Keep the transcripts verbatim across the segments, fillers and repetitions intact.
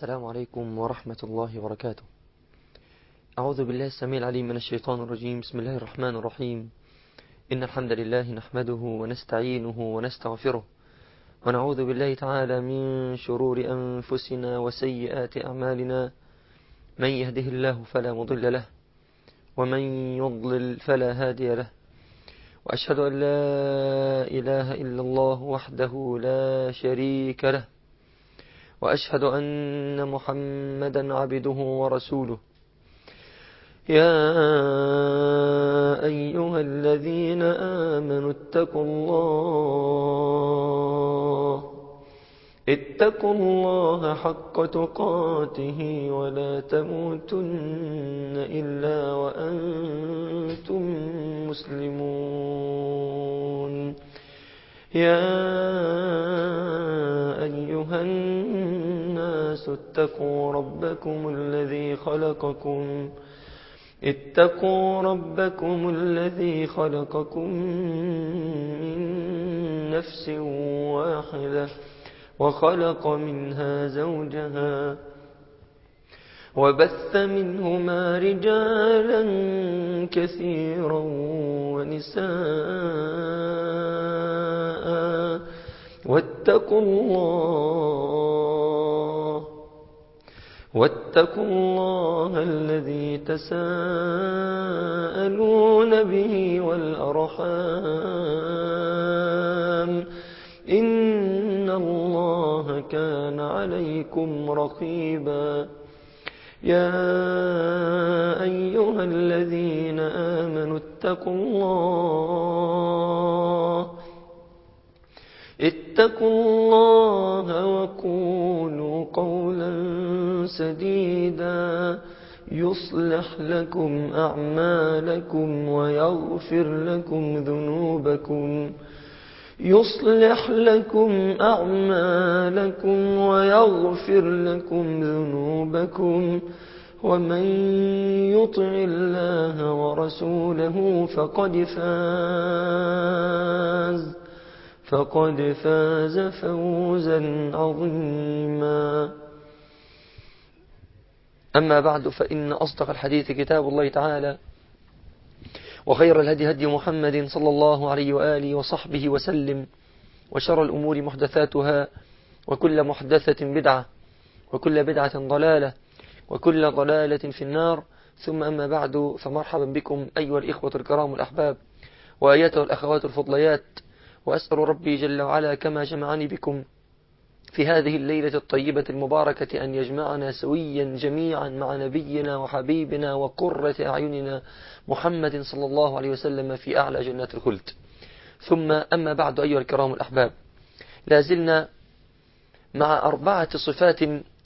السلام عليكم ورحمة الله وبركاته. أعوذ بالله السميع العليم من الشيطان الرجيم. بسم الله الرحمن الرحيم. إن الحمد لله نحمده ونستعينه ونستغفره ونعوذ بالله تعالى من شرور أنفسنا وسيئات أعمالنا. من يهده الله فلا مضل له ومن يضلل فلا هادي له، وأشهد أن لا إله إلا الله وحده لا شريك له، وأشهد أن محمدا عبده ورسوله. يا أيها الذين آمنوا اتقوا الله اتقوا الله حق تقاته ولا تموتن إلا وأنتم مسلمون. يا أيها الناس اتقوا ربكم الذي خلقكم اتقوا ربكم الذي خلقكم من نفس واحدة وخلق منها زوجها وبث منهما رجالا كثيرا ونساء، واتقوا الله واتقوا الله الذي تساءلون به والأرحام، إن الله كان عليكم رقيبا. يا أيها الذين آمنوا اتقوا الله اتقوا الله وقولوا قولا سديدا يصلح لكم أعمالكم ويغفر لكم ذنوبكم يصلح لكم أعمالكم ويغفر لكم ذنوبكم ومن يطع الله ورسوله فقد فاز فقد فاز فوزا عظيما. أما بعد، فإن أصدق الحديث كتاب الله تعالى، وخير الهدي هدي محمد صلى الله عليه وآله وصحبه وسلم، وشر الأمور محدثاتها، وكل محدثة بدعة، وكل بدعة ضلالة، وكل ضلالة في النار. ثم أما بعد، فمرحبا بكم أيها الإخوة الكرام الأحباب، وأيتها الأخوات الفضليات، وأسأل ربي جل وعلا كما جمعني بكم في هذه الليلة الطيبة المباركة أن يجمعنا سويا جميعا مع نبينا وحبيبنا وقرة أعيننا محمد صلى الله عليه وسلم في أعلى جنات الخلد. ثم أما بعد أيها الكرام الأحباب، لازلنا مع أربعة صفات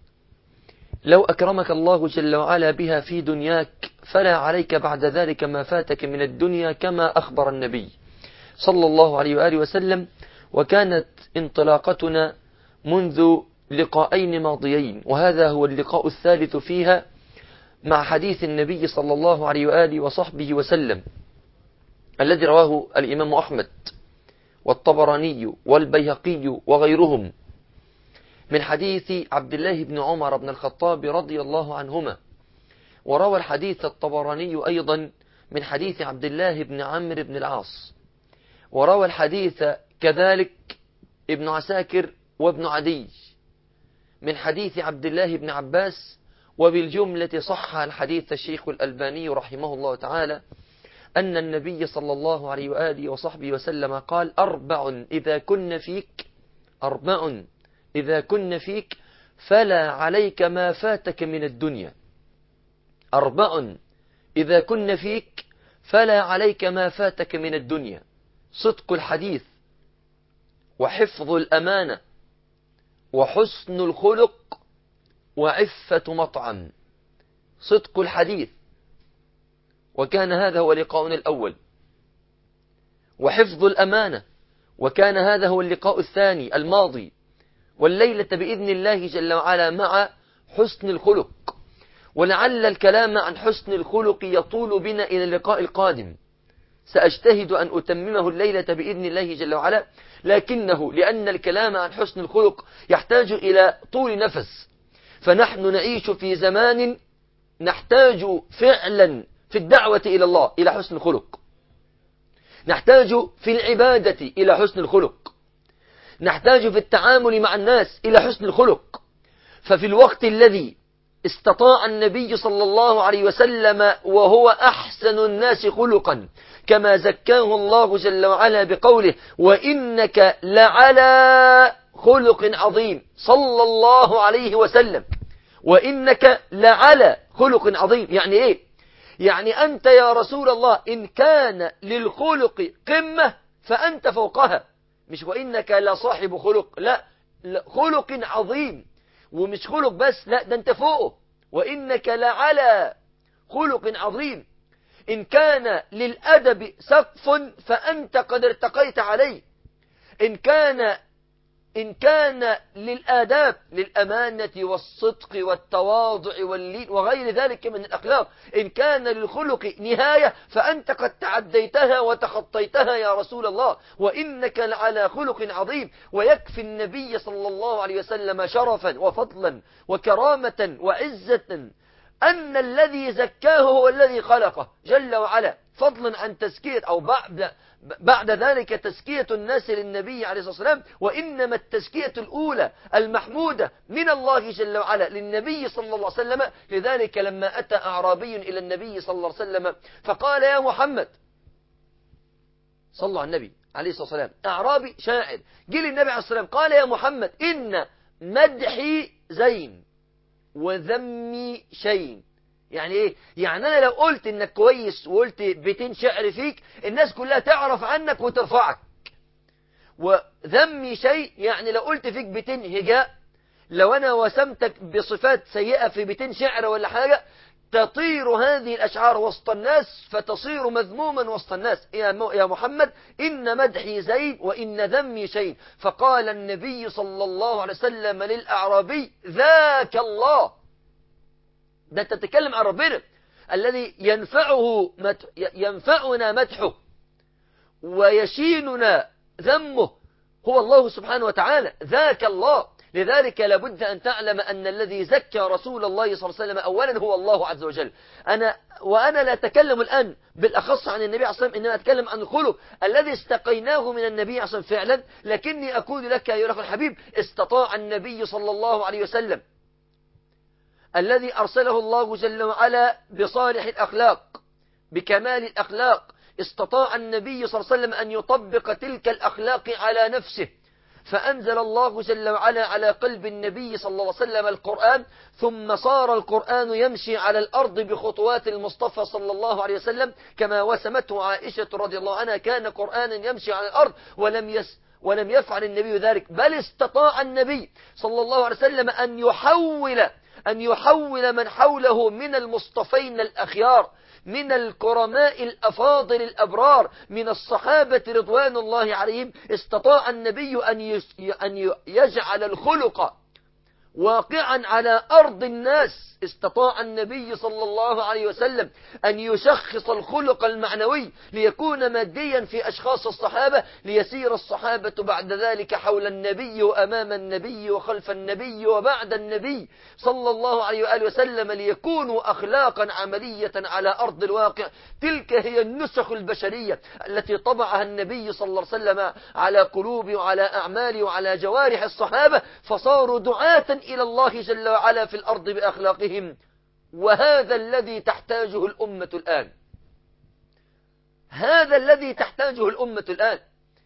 لو أكرمك الله جل وعلا بها في دنياك فلا عليك بعد ذلك ما فاتك من الدنيا، كما أخبر النبي صلى الله عليه وآله وسلم. وكانت انطلاقتنا منذ لقاءين ماضيين، وهذا هو اللقاء الثالث فيها مع حديث النبي صلى الله عليه وآله وصحبه وسلم الذي رواه الإمام أحمد والطبراني والبيهقي وغيرهم من حديث عبد الله بن عمر بن الخطاب رضي الله عنهما. وروى الحديث الطبراني أيضا من حديث عبد الله بن عمرو بن العاص، وروى الحديث كذلك ابن عساكر وابن عدي من حديث عبد الله بن عباس. وبالجملة صح الحديث الشيخ الألباني رحمه الله تعالى أن النبي صلى الله عليه وآله وصحبه وسلم قال: أربع إذا كن فيك أربع إذا كن فيك فلا عليك ما فاتك من الدنيا. أربع إذا كن فيك فلا عليك ما فاتك من الدنيا: صدق الحديث، وحفظ الأمانة، وحسن الخلق، وعفة مطعم. صدق الحديث، وكان هذا هو لقاؤنا الأول. وحفظ الأمانة، وكان هذا هو اللقاء الثاني الماضي. والليلة بإذن الله جل وعلا مع حسن الخلق، ولعل الكلام عن حسن الخلق يطول بنا إلى اللقاء القادم. سأجتهد أن أتممه الليلة بإذن الله جل وعلا، لكنه لأن الكلام عن حسن الخلق يحتاج إلى طول نفس، فنحن نعيش في زمان نحتاج فعلا في الدعوة إلى الله إلى حسن الخلق، نحتاج في العبادة إلى حسن الخلق، نحتاج في التعامل مع الناس إلى حسن الخلق. ففي الوقت الذي استطاع النبي صلى الله عليه وسلم وهو أحسن الناس خلقا كما زكاه الله جل وعلا بقوله وإنك لعلى خلق عظيم صلى الله عليه وسلم، وإنك لعلى خلق عظيم. يعني إيه؟ يعني أنت يا رسول الله إن كان للخلق قمة فأنت فوقها، مش وإنك لصاحب خلق، لا، خلق عظيم، ومش خلق بس، لا، ده أنت فوقه، وإنك لعلى خلق عظيم. إن كان للأدب سقف فأنت قد ارتقيت عليه، إن كان إن كان للآداب للأمانة والصدق والتواضع واللين وغير ذلك من الأخلاق، إن كان للخلق نهاية فأنت قد تعديتها وتخطيتها يا رسول الله، وإنك لعلى خلق عظيم. ويكفي النبي صلى الله عليه وسلم شرفا وفضلا وكرامة وعزة أن الذي زكاه هو الذي خلقه جل وعلا، فضلا عن تزكية أو بعد بعد ذلك تزكية الناس للنبي عليه الصلاة والسلام. وإنما التزكية الأولى المحمودة من الله جل وعلا للنبي صلى الله عليه وسلم. لذلك لما أتى أعرابي إلى النبي صلى الله عليه وسلم فقال يا محمد، صلى على النبي عليه الصلاة والسلام، أعرابي شاعر جه للنبي عليه الصلاة والسلام قال يا محمد إن مدحي زين وذمي شين. يعني ايه؟ يعني انا لو قلت انك كويس وقلت بيتين شعر فيك الناس كلها تعرف عنك وترفعك. وذمي شيء يعني لو قلت فيك بيتين هجاء، لو انا وسمتك بصفات سيئة في بيتين شعر ولا حاجة، تطير هذه الاشعار وسط الناس فتصير مذموما وسط الناس. يا محمد إن مدحي زين وإن ذمي شيء. فقال النبي صلى الله عليه وسلم للأعرابي ذاك الله، ده تتكلم عن ربنا الذي ينفعه مدح ينفعنا مدحه ويشيننا ذمه، هو الله سبحانه وتعالى، ذاك الله. لذلك لابد أن تعلم أن الذي زكى رسول الله صلى الله عليه وسلم أولا هو الله عز وجل. أنا وأنا لا أتكلم الآن بالأخص عن النبي عليه الصلاة والسلام، إنما أتكلم عن الخلق الذي استقيناه من النبي عليه الصلاة والسلام فعلا. لكني أقول لك يا أخي الحبيب، استطاع النبي صلى الله عليه وسلم الذي أرسله الله جل وعلا بصالح الأخلاق بكمال الأخلاق، استطاع النبي صلى الله عليه وسلم أن يطبق تلك الأخلاق على نفسه، فأنزل الله جل وعلا على قلب النبي صلى الله عليه وسلم القرآن، ثم صار القرآن يمشي على الأرض بخطوات المصطفى صلى الله عليه وسلم كما وسمته عائشة رضي الله عنها، كان قرآنا يمشي على الأرض ولم يس ولم يفعل النبي ذلك، بل استطاع النبي صلى الله عليه وسلم أن يحول أن يحول من حوله من المصطفين الأخيار، من الكرماء الأفاضل الأبرار، من الصحابة رضوان الله عليهم. استطاع النبي أن يجعل الخلق واقعا على أرض الناس. استطاع النبي صلى الله عليه وسلم أن يشخص الخلق المعنوي ليكون ماديا في أشخاص الصحابة، ليسير الصحابة بعد ذلك حول النبي وأمام النبي وخلف النبي وبعد النبي صلى الله عليه وآله وسلم، ليكونوا أخلاقا عملية على أرض الواقع. تلك هي النسخ البشرية التي طبعها النبي صلى الله عليه وسلم على قلوب وعلى أعمال وعلى جوارح الصحابة، فصاروا دعاة إلى الله جل وعلا في الأرض بأخلاقهم. وهذا الذي تحتاجه الأمة الآن، هذا الذي تحتاجه الأمة الآن.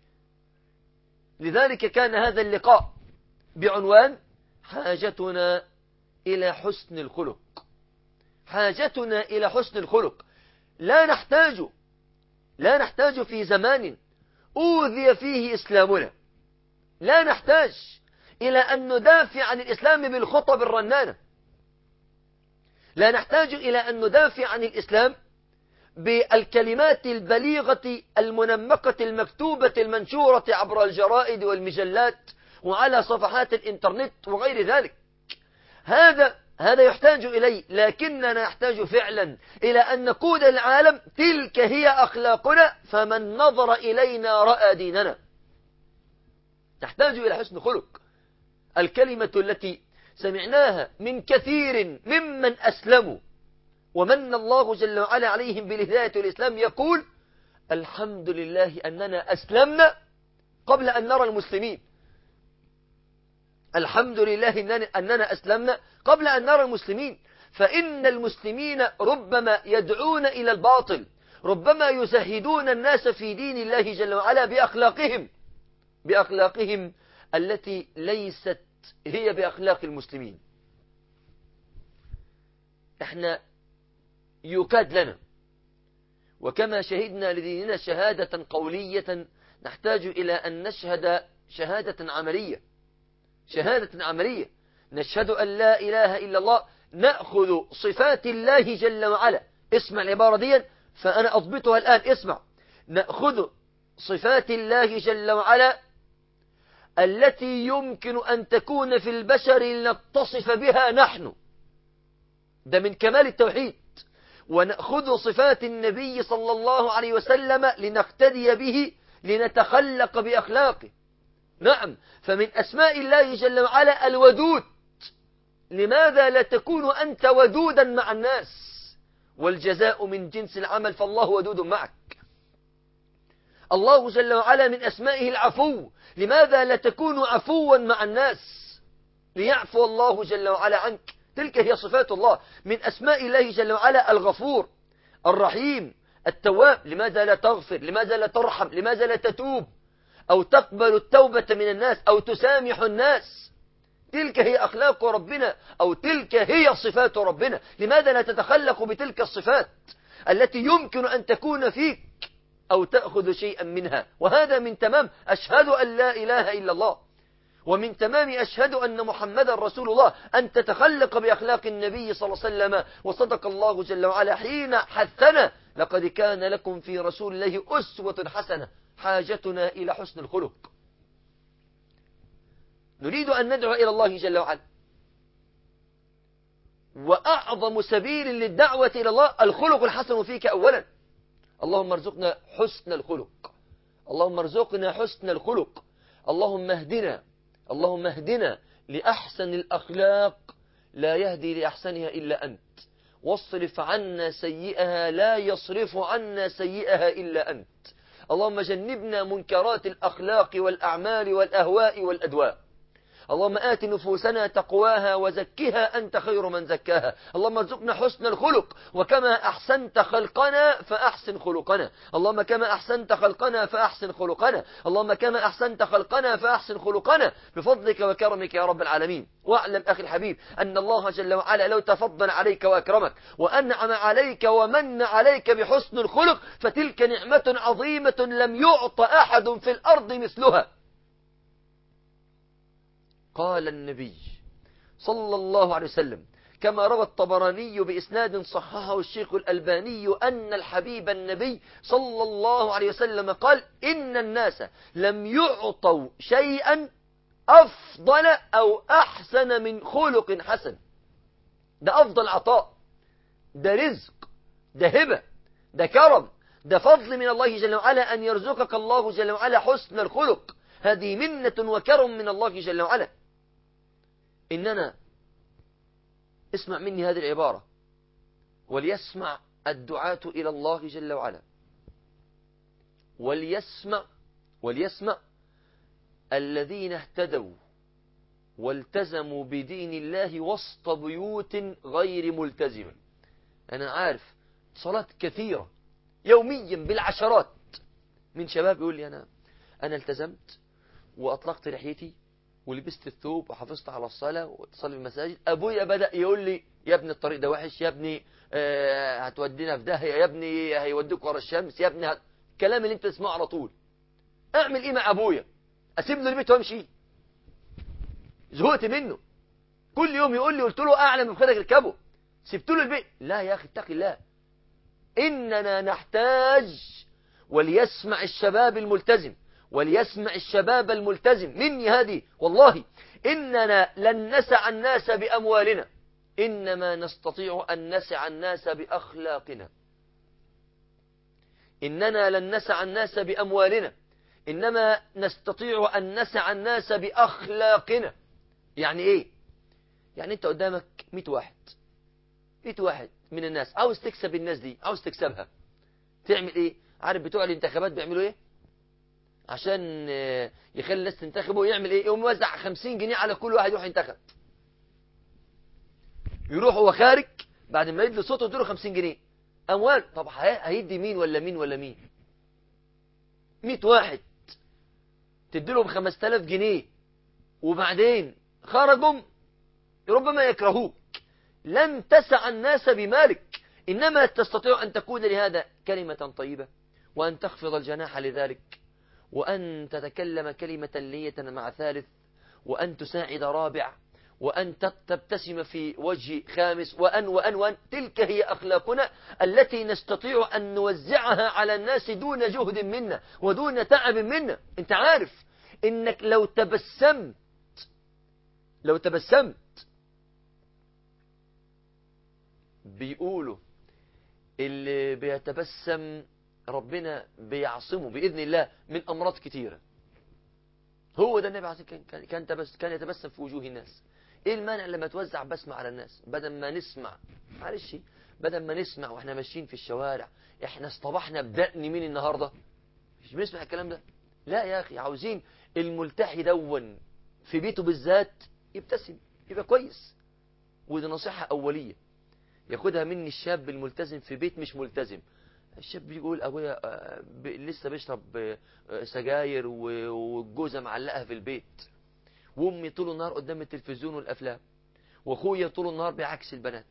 لذلك كان هذا اللقاء بعنوان حاجتنا إلى حسن الخلق، حاجتنا إلى حسن الخلق. لا نحتاج لا نحتاج في زمان أوذي فيه إسلامنا، لا نحتاج إلى أن ندافع عن الإسلام بالخطب الرنانة، لا نحتاج إلى أن ندافع عن الإسلام بالكلمات البليغة المنمقة المكتوبة المنشورة عبر الجرائد والمجلات وعلى صفحات الإنترنت وغير ذلك. هذا هذا يحتاج إليه، لكننا نحتاج فعلا إلى أن نقول العالم تلك هي أخلاقنا، فمن نظر إلينا رأى ديننا. تحتاج إلى حسن خلق. الكلمة التي سمعناها من كثير ممن أسلموا ومن الله جل وعلا عليهم بالهداية والإسلام يقول: الحمد لله أننا أسلمنا قبل أن نرى المسلمين. الحمد لله أننا أسلمنا قبل أن نرى المسلمين. فإن المسلمين ربما يدعون إلى الباطل، ربما يزهدون الناس في دين الله جل وعلا بأخلاقهم بأخلاقهم التي ليست هي بأخلاق المسلمين. احنا يكاد لنا، وكما شهدنا لديننا شهادة قولية نحتاج إلى أن نشهد شهادة عملية شهادة عملية نشهد أن لا إله إلا الله، نأخذ صفات الله جل وعلا. اسمع العبارة دي فأنا أضبطها الآن. اسمع: نأخذ صفات الله جل وعلا التي يمكن أن تكون في البشر لنتصف بها نحن، ده من كمال التوحيد. ونأخذ صفات النبي صلى الله عليه وسلم لنقتدي به، لنتخلق بأخلاقه. نعم، فمن أسماء الله جل وعلا الودود. لماذا لا تكون أنت ودودا مع الناس؟ والجزاء من جنس العمل، فالله ودود معك. الله جل وعلا من أسمائه العفو. لماذا لا تكون عفوا مع الناس ليعفو الله جل وعلا عنك؟ تلك هي صفات الله. من أسماء الله جل وعلا الغفور الرحيم التواب. لماذا لا تغفر؟ لماذا لا ترحم؟ لماذا لا تتوب أو تقبل التوبة من الناس أو تسامح الناس؟ تلك هي أخلاق ربنا، أو تلك هي صفات ربنا. لماذا لا تتخلق بتلك الصفات التي يمكن أن تكون فيك أو تأخذ شيئا منها؟ وهذا من تمام أشهد أن لا إله إلا الله، ومن تمام أشهد أن محمدا رسول الله أن تتخلق بأخلاق النبي صلى الله عليه وسلم. وصدق الله جل وعلا حين حثنا: لقد كان لكم في رسول الله أسوة حسنة. حاجتنا إلى حسن الخلق. نريد أن ندعو إلى الله جل وعلا، وأعظم سبيل للدعوة إلى الله الخلق الحسن فيك أولا. اللهم ارزقنا حسن الخلق، اللهم ارزقنا حسن الخلق. اللهم اهدنا اللهم اهدنا لأحسن الأخلاق، لا يهدي لأحسنها إلا أنت. واصرف عنا سيئها، لا يصرف عنا سيئها إلا أنت. اللهم جنبنا منكرات الأخلاق والأعمال والأهواء والأدواء. اللهم آت نفوسنا تقواها وزكها أنت خير من زكاها. اللهم ارزقنا حسن الخلق، وكما أحسنت خلقنا فأحسن خلقنا. اللهم كما أحسنت خلقنا فأحسن خلقنا. اللهم كما أحسنت خلقنا فأحسن خلقنا بفضلك وكرمك يا رب العالمين. واعلم أخي الحبيب أن الله جل وعلا لو تفضل عليك وأكرمك وأنعم عليك ومن عليك بحسن الخلق فتلك نعمة عظيمة لم يعط أحد في الأرض مثلها. قال النبي صلى الله عليه وسلم كما روى الطبراني بإسناد صححه الشيخ الألباني أن الحبيب النبي صلى الله عليه وسلم قال: إن الناس لم يعطوا شيئا أفضل أو أحسن من خلق حسن. ده أفضل عطاء، ده رزق، ده هبة، ده كرم، ده فضل من الله جل وعلا أن يرزقك الله جل وعلا حسن الخلق. هذه منة وكرم من الله جل وعلا. إننا اسمع مني هذه العبارة، وليسمع الدعاة إلى الله جل وعلا، وليسمع وليسمع الذين اهتدوا والتزموا بدين الله وسط بيوت غير ملتزمة. أنا عارف صلاة كثيرة يوميا بالعشرات من شباب يقول لي أنا أنا التزمت وأطلقت لحيتي ولبست الثوب وحافظت على الصلاة واتصل بالمساجد. أبويا بدأ يقول لي: يا ابني الطريق ده وحش، يا ابني آه هتودينا في داهية، يا ابني هيوديك ورا الشمس، يا ابني هت... الكلام اللي انت تسمعه على طول. اعمل ايه مع ابويا؟ اسيب له البيت وامشي؟ زهقت منه، كل يوم يقول لي، قلت له اعلى من خيرك اركبه، سبت له البيت. لا يا اخي اتق الله، اننا نحتاج. وليسمع الشباب الملتزم، وليسمع الشباب الملتزم مني هذه والله، إننا لن نسع الناس بأموالنا، إنما نستطيع أن نسع الناس بأخلاقنا. إننا لن نسع الناس بأموالنا، إنما نستطيع أن نسع الناس بأخلاقنا. يعني إيه؟ يعني انت قدامك مئة واحد مئة واحد من الناس، عاوز تكسب الناس دي، عاوز تكسبها، تعمل ايه؟ عارف بتوع الانتخابات بيعملوا ايه عشان يخلي الناس تنتخبه؟ يعمل ايه؟ يقوم موزع خمسين جنيه على كل واحد يروح ينتخب، يروح هو خارج بعد ما يدي صوته يديله خمسين جنيه اموال. طب هيدي مين ولا مين ولا مين؟ مئة واحد تديلهم خمسة آلاف جنيه، وبعدين خرجوا ربما يكرهوك. لن تسع الناس بمالك، إنما تستطيع أن تكون لهذا كلمة طيبة، وأن تخفض الجناح لذلك، وأن تتكلم كلمة لية مع ثالث، وأن تساعد رابع، وأن تبتسم في وجه خامس، وأن وأن وأن تلك هي أخلاقنا التي نستطيع أن نوزعها على الناس دون جهد منا ودون تعب منا. أنت عارف إنك لو تبسمت لو تبسمت بيقولوا اللي بيتبسم ربنا بيعصمه بإذن الله من أمراض كتيرة. هو ده النبي عليه الصلاة والسلام كان كان كان يتبسم في وجوه الناس. ايه المانع لما توزع بسمة على الناس بدل ما نسمع؟ معلش، بدل ما نسمع واحنا ماشيين في الشوارع احنا اصطبحنا بدقن مين النهارده؟ مش بنسمع الكلام ده. لا يا اخي، عاوزين الملتحي دون في بيته بالذات يبتسم، يبقى كويس. ودي نصيحة أولية ياخدها مني الشاب الملتزم في بيت مش ملتزم. الشاب بيقول ابويا لسه بيشرب سجاير والجوزه معلقها في البيت، وامي طول النهار قدام التلفزيون والافلام، واخويا طول النهار بيعكس البنات،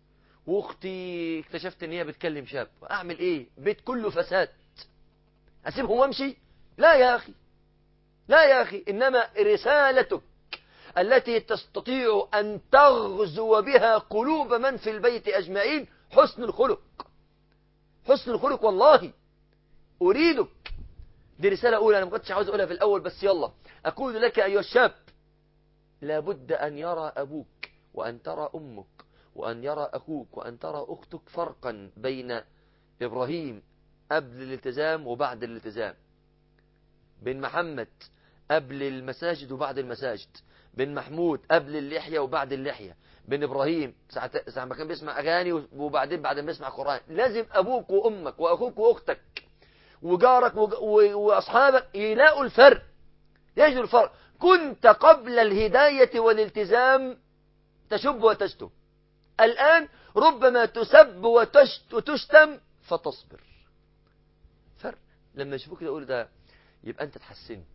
واختي اكتشفت ان هي بتكلم شاب. اعمل ايه؟ بيت كله فساد، اسيبهم وامشي؟ لا يا اخي، لا يا اخي، انما رسالتك التي تستطيع ان تغزو بها قلوب من في البيت اجمعين حسن الخلق. حسن الخلق والله أريدك. دي رسالة أولى أنا ما كنتش عاوز أقولها في الأول، بس يلا أقول لك أيها الشاب، لابد أن يرى أبوك وأن ترى أمك وأن يرى أخوك وأن ترى أختك فرقا بين إبراهيم قبل الالتزام وبعد الالتزام، بين محمد قبل المساجد وبعد المساجد، بين محمود قبل اللحية وبعد اللحية، بين إبراهيم ساعة, ساعة ما كان بيسمع أغاني وبعدين بعد ما بيسمع قرآن. لازم أبوك وأمك وأخوك وأختك وجارك وأصحابك يلاقوا الفرق، يجدوا الفرق. كنت قبل الهداية والالتزام تشب وتشتم، الآن ربما تسب وتشتم فتصبر. فرق. لما يشوفوك كده يقولوا ده يبقى أنت تحسنت.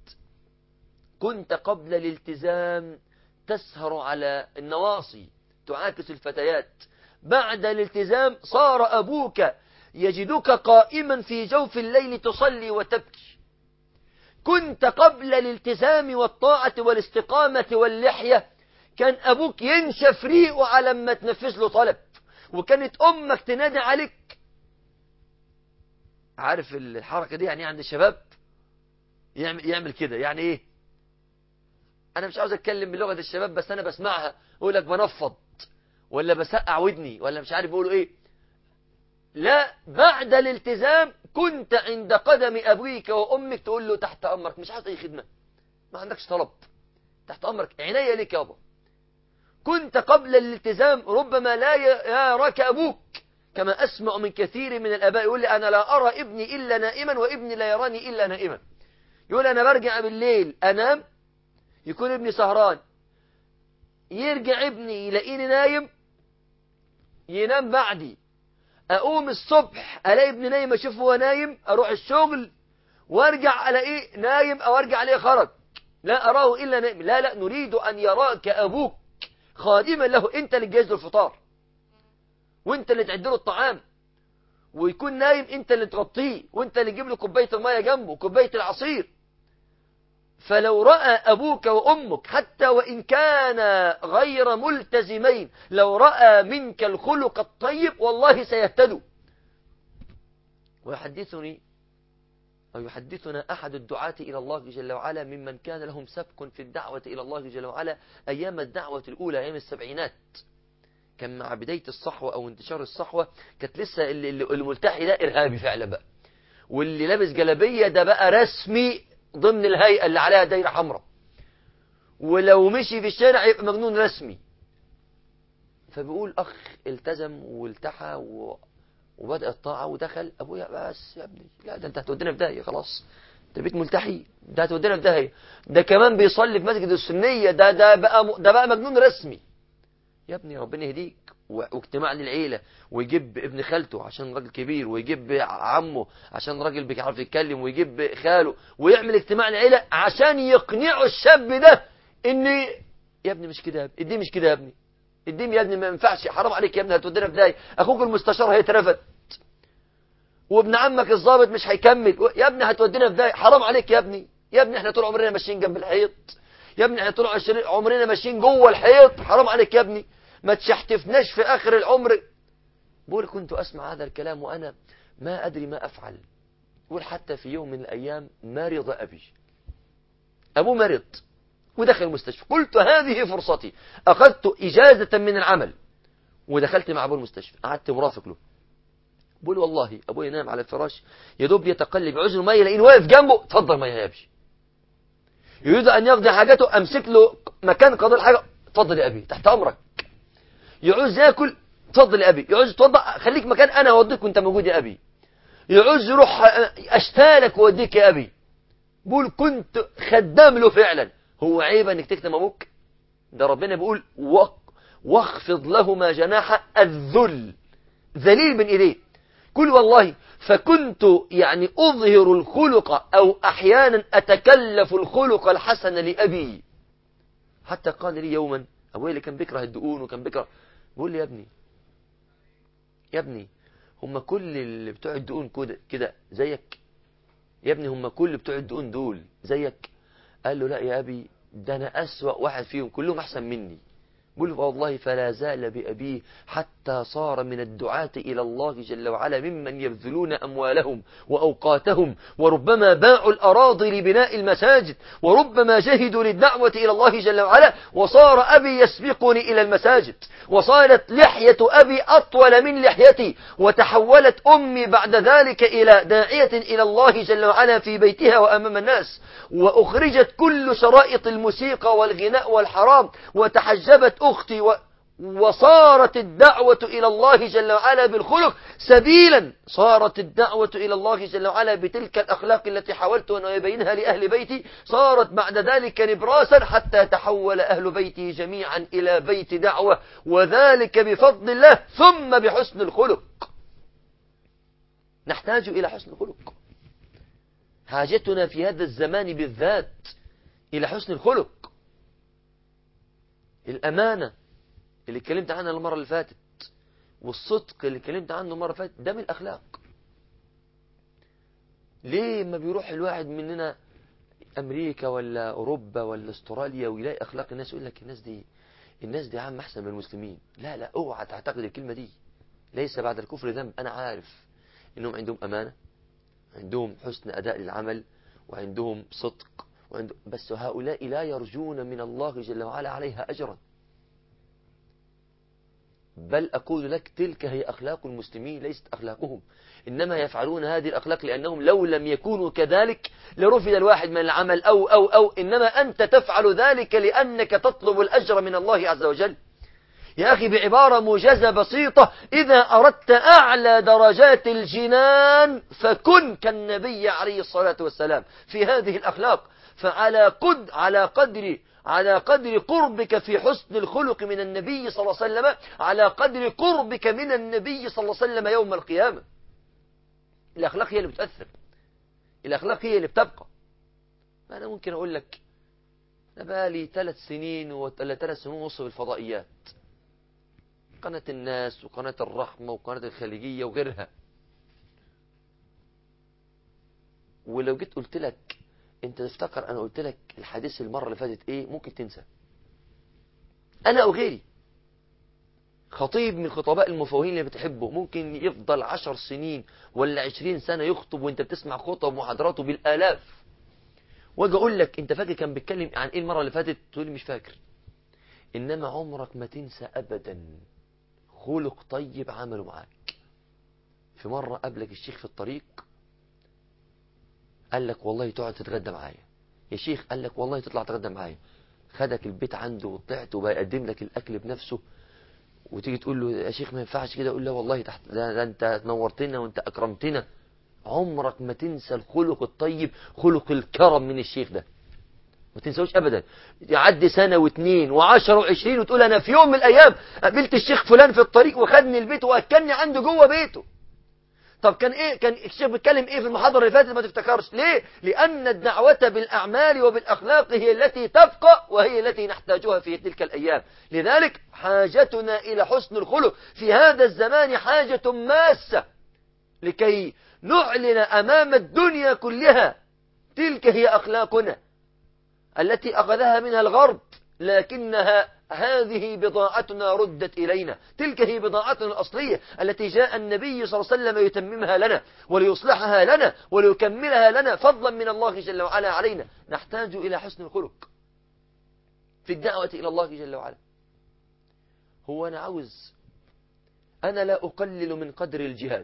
كنت قبل الالتزام تسهر على النواصي تعاكس الفتيات، بعد الالتزام صار أبوك يجدك قائما في جوف الليل تصلي وتبكي. كنت قبل الالتزام والطاعة والاستقامة واللحية كان أبوك ينشف ريقه على ما تنفذ له طلب، وكانت أمك تنادي عليك. عارف الحركة دي يعني عند الشباب يعمل, يعمل كده يعني إيه؟ أنا مش عاوز أتكلم بلغة الشباب بس أنا بسمعها، أقول لك بنفض ولا بسقع ودني ولا مش عارف بيقولوا إيه. لا، بعد الالتزام كنت عند قدم أبويك وأمك تقول له تحت أمرك، مش عاوز أي خدمة، ما عندكش طلب، تحت أمرك، عناية لك يابا. كنت قبل الالتزام ربما لا يراك أبوك، كما أسمع من كثير من الآباء يقول لي أنا لا أرى ابني إلا نائما وابني لا يراني إلا نائما. يقول أنا برجع بالليل أنام، يكون ابني سهران، يرجع ابني يلاقيني نايم ينام بعدي، أقوم الصبح ألاقي ابني نايم، أشوفه هو نايم، أروح الشغل وارجع ألاقيه نايم أو أرجع عليه خرج، لا أراه إلا نايم. لا لا، نريد أن يراك أبوك خادما له، أنت اللي تجهز له الفطار وأنت اللي تعد له الطعام، ويكون نايم أنت اللي تغطيه وأنت اللي تجيب له كوباية المية جنبه كوباية العصير. فلو رأى أبوك وأمك حتى وإن كان غير ملتزمين، لو رأى منك الخلق الطيب والله سيهتدوا. ويحدثني أو يحدثنا أحد الدعاة إلى الله جل وعلا ممن كان لهم سبق في الدعوة إلى الله جل وعلا أيام الدعوة الأولى، أيام السبعينات، كان مع بداية الصحوة أو انتشار الصحوة، كانت لسه الملتحي ده إرهابي فعلا بقى، واللي لابس جلابية ده بقى رسمي ضمن الهيئة اللي عليها دايرة حمراء، ولو مشي في الشارع يبقى مجنون رسمي. فبيقول أخ التزم والتحى و... وبدأ الطاعة ودخل. أبويا بس يا ابني، لا ده أنت هتودينا في داهية خلاص، ده بيت ملتحي، ده هتودينا في داهية، ده كمان بيصلي في مسجد السنية، ده ده بقى م... ده بقى مجنون رسمي. يا ابني ربنا يهديك، واجتماع للعيلة، ويجيب ابن خالته عشان راجل كبير، ويجيب عمه عشان راجل بيعرف يتكلم، ويجيب خاله، ويعمل اجتماع للعيلة عشان يقنعوا الشاب ده ان يا ابني مش كده، الدين مش كده يا ابني، الدين يا ابني ما ينفعش، حرام عليك يا ابني هتودينا في داهية، اخوك المستشار هيترفد، وابن عمك الضابط مش هيكمل، يا ابني هتودينا في داهية، حرام عليك يا ابني، يا ابني احنا طول عمرنا ماشيين جنب الحيط، يا ابني احنا طول عمرنا ماشيين جوه الحيط، حرام عليك يا ابني، ما تشحتفناش في آخر العمر. بقول كنت أسمع هذا الكلام وأنا ما أدري ما أفعل. بقول حتى في يوم من الأيام مرض أبي، أبوه مرض ودخل المستشفى، قلت هذه فرصتي، أخذت إجازة من العمل ودخلت مع أبوه المستشفى، قعدت مرافق له. بقول والله أبوي ينام على الفراش يدوب يتقلب عاوز له مية، لقيني واقف جنبه، اتفضل مية يا أبي. يريد أن يقضي حاجته، أمسك له مكان قضاء الحاجة، اتفضل يا أبي تحت أمرك. يعوز ياكل، اتفضل يا ابي. يعوز يتوضا، خليك مكان انا اوديك وانت موجود يا ابي. يعوز يروح اشتالك واوديك يا ابي. بقول كنت خدام له فعلا. هو عيب انك تكتم ابوك؟ ده ربنا بيقول واخفض لهما جناح الذل، ذليل من ايديه. قل والله فكنت يعني اظهر الخلق او احيانا اتكلف الخلق الحسن لابي، حتى قال لي يوما ابوي اللي كان بيكره الدقون وكان بيكره، بقول لي يا ابني يا ابني هم كل اللي بتوع الدقون كده كده زيك يا ابني، هم كل بتوع الدقون دول زيك؟ قال له لا يا ابي، ده انا اسوأ واحد فيهم، كلهم احسن مني. قل والله فلا زال بأبيه حتى صار من الدعاة إلى الله جل وعلا ممن يبذلون أموالهم وأوقاتهم، وربما باعوا الأراضي لبناء المساجد، وربما جهدوا للدعوة إلى الله جل وعلا، وصار أبي يسبقني إلى المساجد، وصارت لحية أبي أطول من لحيتي، وتحولت أمي بعد ذلك إلى داعية إلى الله جل وعلا في بيتها وأمام الناس، وأخرجت كل شرائط الموسيقى والغناء والحرام، وتحجبت أختي و... وصارت الدعوة إلى الله جل وعلا بالخلق سبيلا، صارت الدعوة إلى الله جل وعلا بتلك الأخلاق التي حاولت أن أبينها لأهل بيتي، صارت بعد ذلك نبراسا حتى تحول أهل بيتي جميعا إلى بيت دعوة، وذلك بفضل الله ثم بحسن الخلق. نحتاج إلى حسن الخلق، حاجتنا في هذا الزمان بالذات إلى حسن الخلق. الأمانة اللي اتكلمت عنها المرة اللي فاتت، والصدق اللي اتكلمت عنه المرة اللي فاتت، ده من الأخلاق. ليه ما بيروح الواحد مننا أمريكا ولا أوروبا ولا استراليا ويلاقي أخلاق الناس يقول لك الناس دي الناس دي عام أحسن من المسلمين؟ لا لا، اوعى تعتقد الكلمة دي. ليس بعد الكفر ذنب. أنا عارف إنهم عندهم أمانة، عندهم حسن أداء للعمل، وعندهم صدق، وعندهم بس هؤلاء لا يرجون من الله جل وعلا عليها أجرا. بل أقول لك تلك هي أخلاق المسلمين ليست أخلاقهم، إنما يفعلون هذه الأخلاق لأنهم لو لم يكونوا كذلك لرفض الواحد من العمل أو أو أو إنما أنت تفعل ذلك لأنك تطلب الأجر من الله عز وجل. يا أخي بعبارة موجزة بسيطة، إذا أردت أعلى درجات الجنان فكن كالنبي عليه الصلاة والسلام في هذه الأخلاق. فعلى قد على قدر على قدر قربك في حسن الخلق من النبي صلى الله عليه وسلم، على قدر قربك من النبي صلى الله عليه وسلم يوم القيامة. الأخلاق هي اللي بتأثر، الأخلاق هي اللي بتبقى. أنا ممكن أقول لك أنا بقالي ثلاث سنين ولا ثلاث سنين ونص في الفضائيات، قناة الناس وقناة الرحمة وقناة الخليجية وغيرها، ولو جيت قلت لك انت تفتكر انا قلت لك الحديث المرة اللي فاتت ايه، ممكن تنسى. انا او غيري خطيب من خطباء المفوهين اللي بتحبه ممكن يفضل عشر سنين ولا عشرين سنة يخطب وانت بتسمع خطب محاضراته بالالاف، واجي اقول لك انت فاكر كان بيتكلم عن ايه المرة اللي فاتت، تقول لي مش فاكر. انما عمرك ما تنسى ابدا خلق طيب عمله معاك. في مرة قابلك الشيخ في الطريق قال لك والله تقعد تتغدى معايا يا شيخ، قال لك والله تطلع تتغدى معايا، خدك البيت عنده وطلعت وبقى يقدم لك الاكل بنفسه، وتيجي تقول له يا شيخ ما ينفعش كده، يقول له والله تحت ده, ده انت نورتنا وانت اكرمتنا. عمرك ما تنسى الخلق الطيب، خلق الكرم من الشيخ ده، ما تنسوش ابدا. يعدي سنة واثنين وعشرة وعشرين وتقول انا في يوم من الايام قابلت الشيخ فلان في الطريق وخدني البيت واكلني عنده جوه بيته. طب كان ايه، كان الشيخ بيتكلم ايه في المحاضرة اللي فاتت؟ ما تفتكرش ليه؟ لان الدعوة بالاعمال وبالاخلاق هي التي تبقى وهي التي نحتاجها في تلك الايام. لذلك حاجتنا الى حسن الخلق في هذا الزمان حاجة ماسة، لكي نعلن امام الدنيا كلها تلك هي اخلاقنا التي أخذها منها الغرب، لكنها هذه بضاعتنا ردت إلينا. تلك هي بضاعتنا الأصلية التي جاء النبي صلى الله عليه وسلم يتممها لنا وليصلحها لنا وليكملها لنا فضلا من الله جل وعلا علينا. نحتاج إلى حسن الخلق في الدعوة إلى الله جل وعلا. هو أنا عاوز، أنا لا أقلل من قدر الجهاد،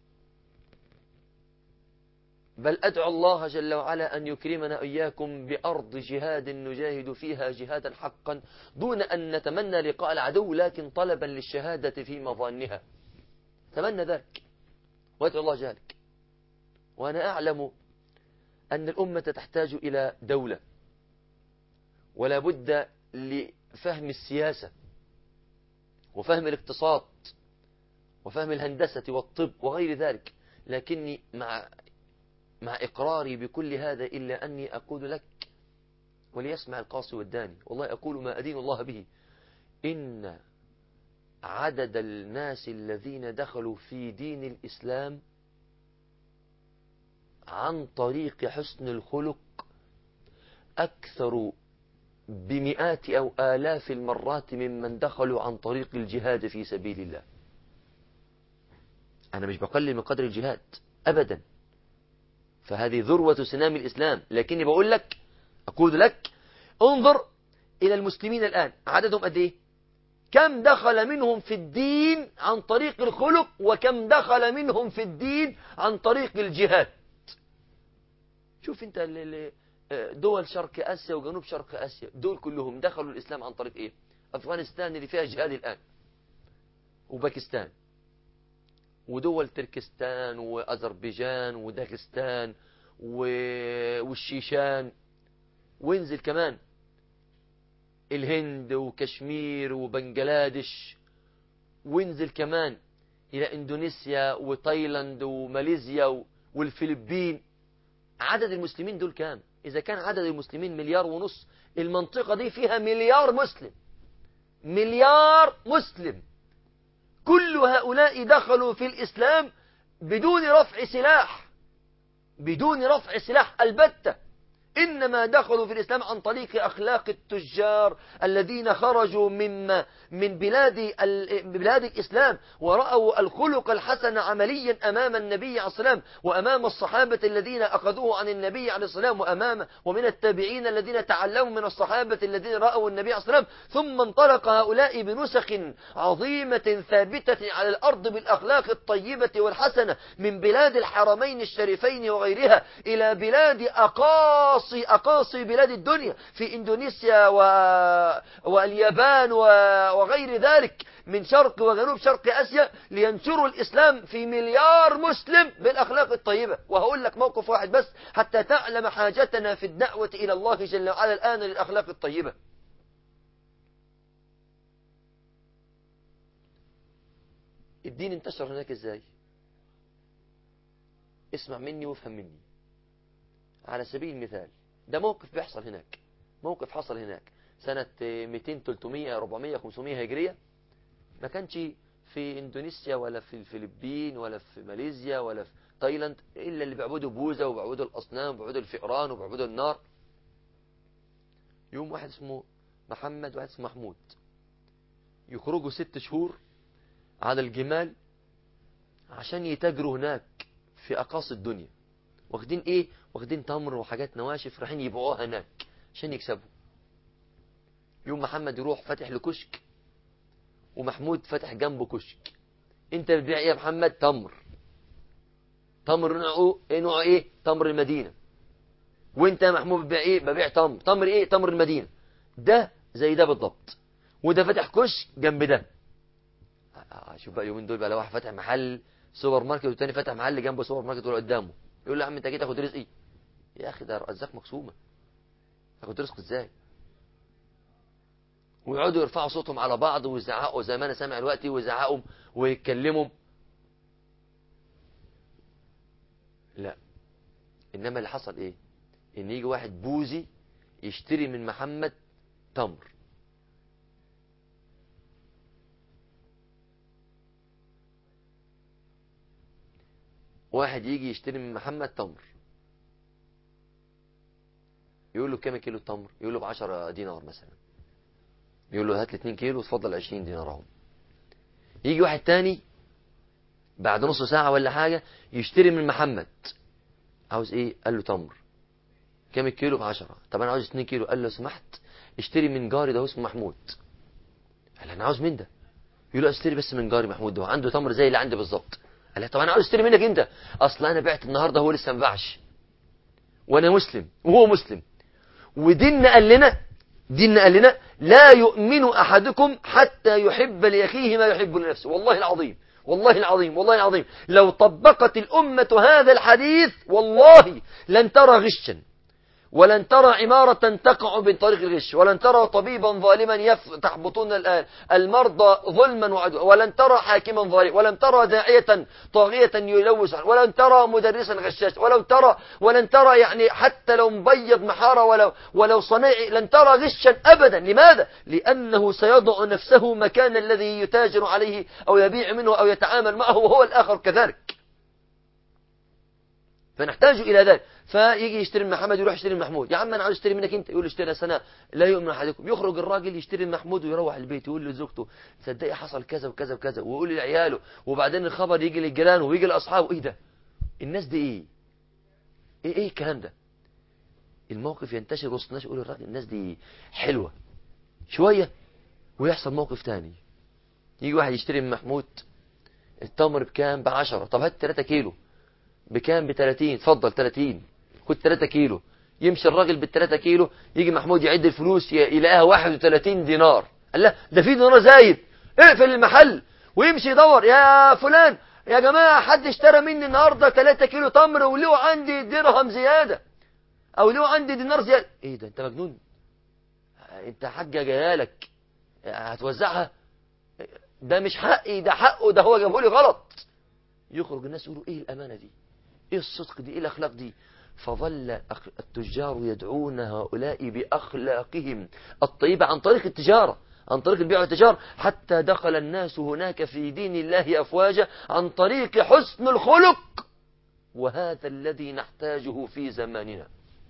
بل أدعو الله جل وعلا أن يكرمنا إياكم بأرض جهاد نجاهد فيها جهادا حقا دون أن نتمنى لقاء العدو، لكن طلبا للشهادة في مظانها. تمنى ذلك وأدعو الله ذلك. وأنا أعلم أن الأمة تحتاج إلى دولة، ولا بد لفهم السياسة وفهم الاقتصاد وفهم الهندسة والطب وغير ذلك، لكني مع مع إقراري بكل هذا إلا أني أقول لك وليسمع القاصي والداني، والله أقول ما أدين الله به، إن عدد الناس الذين دخلوا في دين الإسلام عن طريق حسن الخلق أكثر بمئات أو آلاف المرات ممن دخلوا عن طريق الجهاد في سبيل الله. أنا مش بقلل من قدر الجهاد أبدا، فهذه ذروة سنام الإسلام، لكني بقول لك أقول لك انظر إلى المسلمين الآن عددهم قد إيه؟ كم دخل منهم في الدين عن طريق الخلق وكم دخل منهم في الدين عن طريق الجهاد. شوف انت دول شرق آسيا وجنوب شرق آسيا دول كلهم دخلوا الإسلام عن طريق إيه؟ أفغانستان اللي فيها جهاد الآن، وباكستان، ودول تركستان وأذربيجان وداغستان والشيشان، وينزل كمان الهند وكشمير وبنجلاديش، وينزل كمان إلى إندونيسيا وتايلاند وماليزيا والفلبين. عدد المسلمين دول كام؟ إذا كان عدد المسلمين مليار ونص، المنطقة دي فيها مليار مسلم، مليار مسلم. كل هؤلاء دخلوا في الإسلام بدون رفع سلاح، بدون رفع سلاح البتة، إنما دخلوا في الإسلام عن طريق أخلاق التجار الذين خرجوا من من بلاد بلاد الإسلام ورأوا الخلق الحسن عمليا أمام النبي عليه الصلاة والسلام وأمام الصحابة الذين أخذوه عن النبي عليه الصلاة والسلام وأمام ومن التابعين الذين تعلموا من الصحابة الذين رأوا النبي عليه الصلاة والسلام. ثم انطلق هؤلاء بنسخ عظيمة ثابتة على الأرض بالأخلاق الطيبة والحسنة من بلاد الحرمين الشريفين وغيرها إلى بلاد أقاصي أقاصي بلاد الدنيا في إندونيسيا و... واليابان و... وغير ذلك من شرق وجنوب شرق آسيا، لينشروا الإسلام في مليار مسلم بالأخلاق الطيبة. وهقول لك موقف واحد بس حتى تعلم حاجتنا في الدعوة إلى الله جل وعلا الآن للأخلاق الطيبة. الدين انتشر هناك إزاي؟ اسمع مني وافهم مني. على سبيل المثال، ده موقف بيحصل هناك، موقف حصل هناك سنة مئتين ثلاثمئة أربعمئة خمسمئة هجرية. ما كانش في اندونيسيا ولا في الفلبين ولا في ماليزيا ولا في تايلاند إلا اللي بيعبدوا بوذا وبيعبدوا الأصنام وبيعبدوا الفئران وبيعبدوا النار. يوم واحد اسمه محمد وواحد اسمه محمود يخرجوا ست شهور على الجمال عشان يتاجروا هناك في أقاصي الدنيا، واخدين ايه؟ واخدين تمر وحاجات نواشف رايحين يبيعوها هناك عشان يكسبوا. يوم محمد يروح فاتح له كشك ومحمود فاتح جنبه كشك. انت بتبيع ايه يا محمد؟ تمر. تمر نوعه ايه؟ نوعه ايه؟ تمر المدينة. وانت يا محمود بتبيع ايه؟ ببيع تمر. تمر ايه؟ تمر المدينة. ده زي ده بالضبط، وده فاتح كشك جنب ده. آه شوف بقى اليومين دول بقى، لو واحد فاتح محل سوبر ماركت والتاني فاتح محل جنبه سوبر ماركت ولا قدامه، يقول له يا عم انت جيت تاخد رزقي؟ يا اخي ده ارزاق مقسومه، تاخد رزق ازاي؟ ويقعدوا يرفعوا صوتهم على بعض ويزعقوا زي ما انا سامع دلوقتي، ويزعقوا ويتكلموا. لا، انما اللي حصل ايه؟ ان يجي واحد بوذي يشتري من محمد تمر، واحد يجي يشتري من محمد تمر، يقول له كام كيلو التمر؟ يقول له ب عشرة دينار مثلا، يقول له هات لي اتنين كيلو وتفضل عشرين دينار اهم. يجي واحد تاني بعد نص ساعة ولا حاجة يشتري من محمد، عاوز ايه؟ قال له تمر. كام الكيلو؟ ب عشرة. طب انا عاوز اتنين كيلو. قال له سمحت اشتري من جاري ده اسمه محمود. قال انا عاوز من ده. يقول له اشتري بس من جاري محمود ده عنده تمر زي اللي عندي بالظبط. قال له طب انا عاوز اشتري منك انت، اصل انا بعت النهارده هو لسه ما باعش، وانا مسلم وهو مسلم، وديننا قال لنا ديننا قال لنا لا يؤمن احدكم حتى يحب لاخيه ما يحب لنفسه. والله العظيم والله العظيم والله العظيم لو طبقت الأمة هذا الحديث والله لن ترى غشا، ولن ترى عمارة تقع من طريق الغش، ولن ترى طبيبا ظالما تحبطون الآن المرضى ظلما وعدوا، ولن ترى حاكما ظالما، ولن ترى داعية طاغية يلوث، ولن ترى مدرسا غشاش، ولن ترى ولن ترى يعني حتى لو مبيض محارة ولو ولو صنيعي لن ترى غشا أبدا. لماذا؟ لأنه سيضع نفسه مكان الذي يتاجر عليه أو يبيع منه أو يتعامل معه، وهو الآخر كذلك. فنحتاج إلى ذلك. فيجي يشتري من محمد يروح يشتري من محمود، يا عم انا عاوز اشتري منك انت، يقول له اشتري سنه لا يؤمن احدكم. يخرج الراجل يشتري من محمود ويروح البيت يقول لزوجته تصدقي حصل كذا وكذا وكذا، ويقول لعياله، وبعدين الخبر يجي للجيران ويجي لاصحابه. ايه ده؟ الناس دي ايه ايه ايه الكلام ده؟ الموقف ينتشر وسط الناس، يقول الراجل الناس دي حلوه شويه، ويحصل موقف تاني. يجي واحد يشتري من محمود التمر بكام؟ بعشرة. طب هات ثلاثة كيلو. بكام؟ بثلاثين. اتفضل ثلاثين، خد ثلاثة كيلو. يمشي الراجل بالثلاثة كيلو، يجي محمود يعد الفلوس يلاقيها واحد وثلاثين دينار. قال لا ده في دينار زايد، اقفل المحل ويمشي يدور. يا فلان يا جماعة حد اشترى مني النهاردة ثلاثة كيلو تمر وليه عندي درهم زيادة او ليه عندي دينار زيادة. ايه ده انت مجنون؟ انت حاجة جايالك هتوزعها؟ ده مش حقي، ده حقه، ده هو جابه لي غلط. يخرج الناس يقولوا ايه الامانة دي، ايه الصدق دي، ايه الاخلاق دي؟ فظل التجار يدعون هؤلاء باخلاقهم الطيبة عن طريق التجارة، عن طريق البيع والتجارة، حتى دخل الناس هناك في دين الله افواجا عن طريق حسن الخلق. وهذا الذي نحتاجه في زماننا،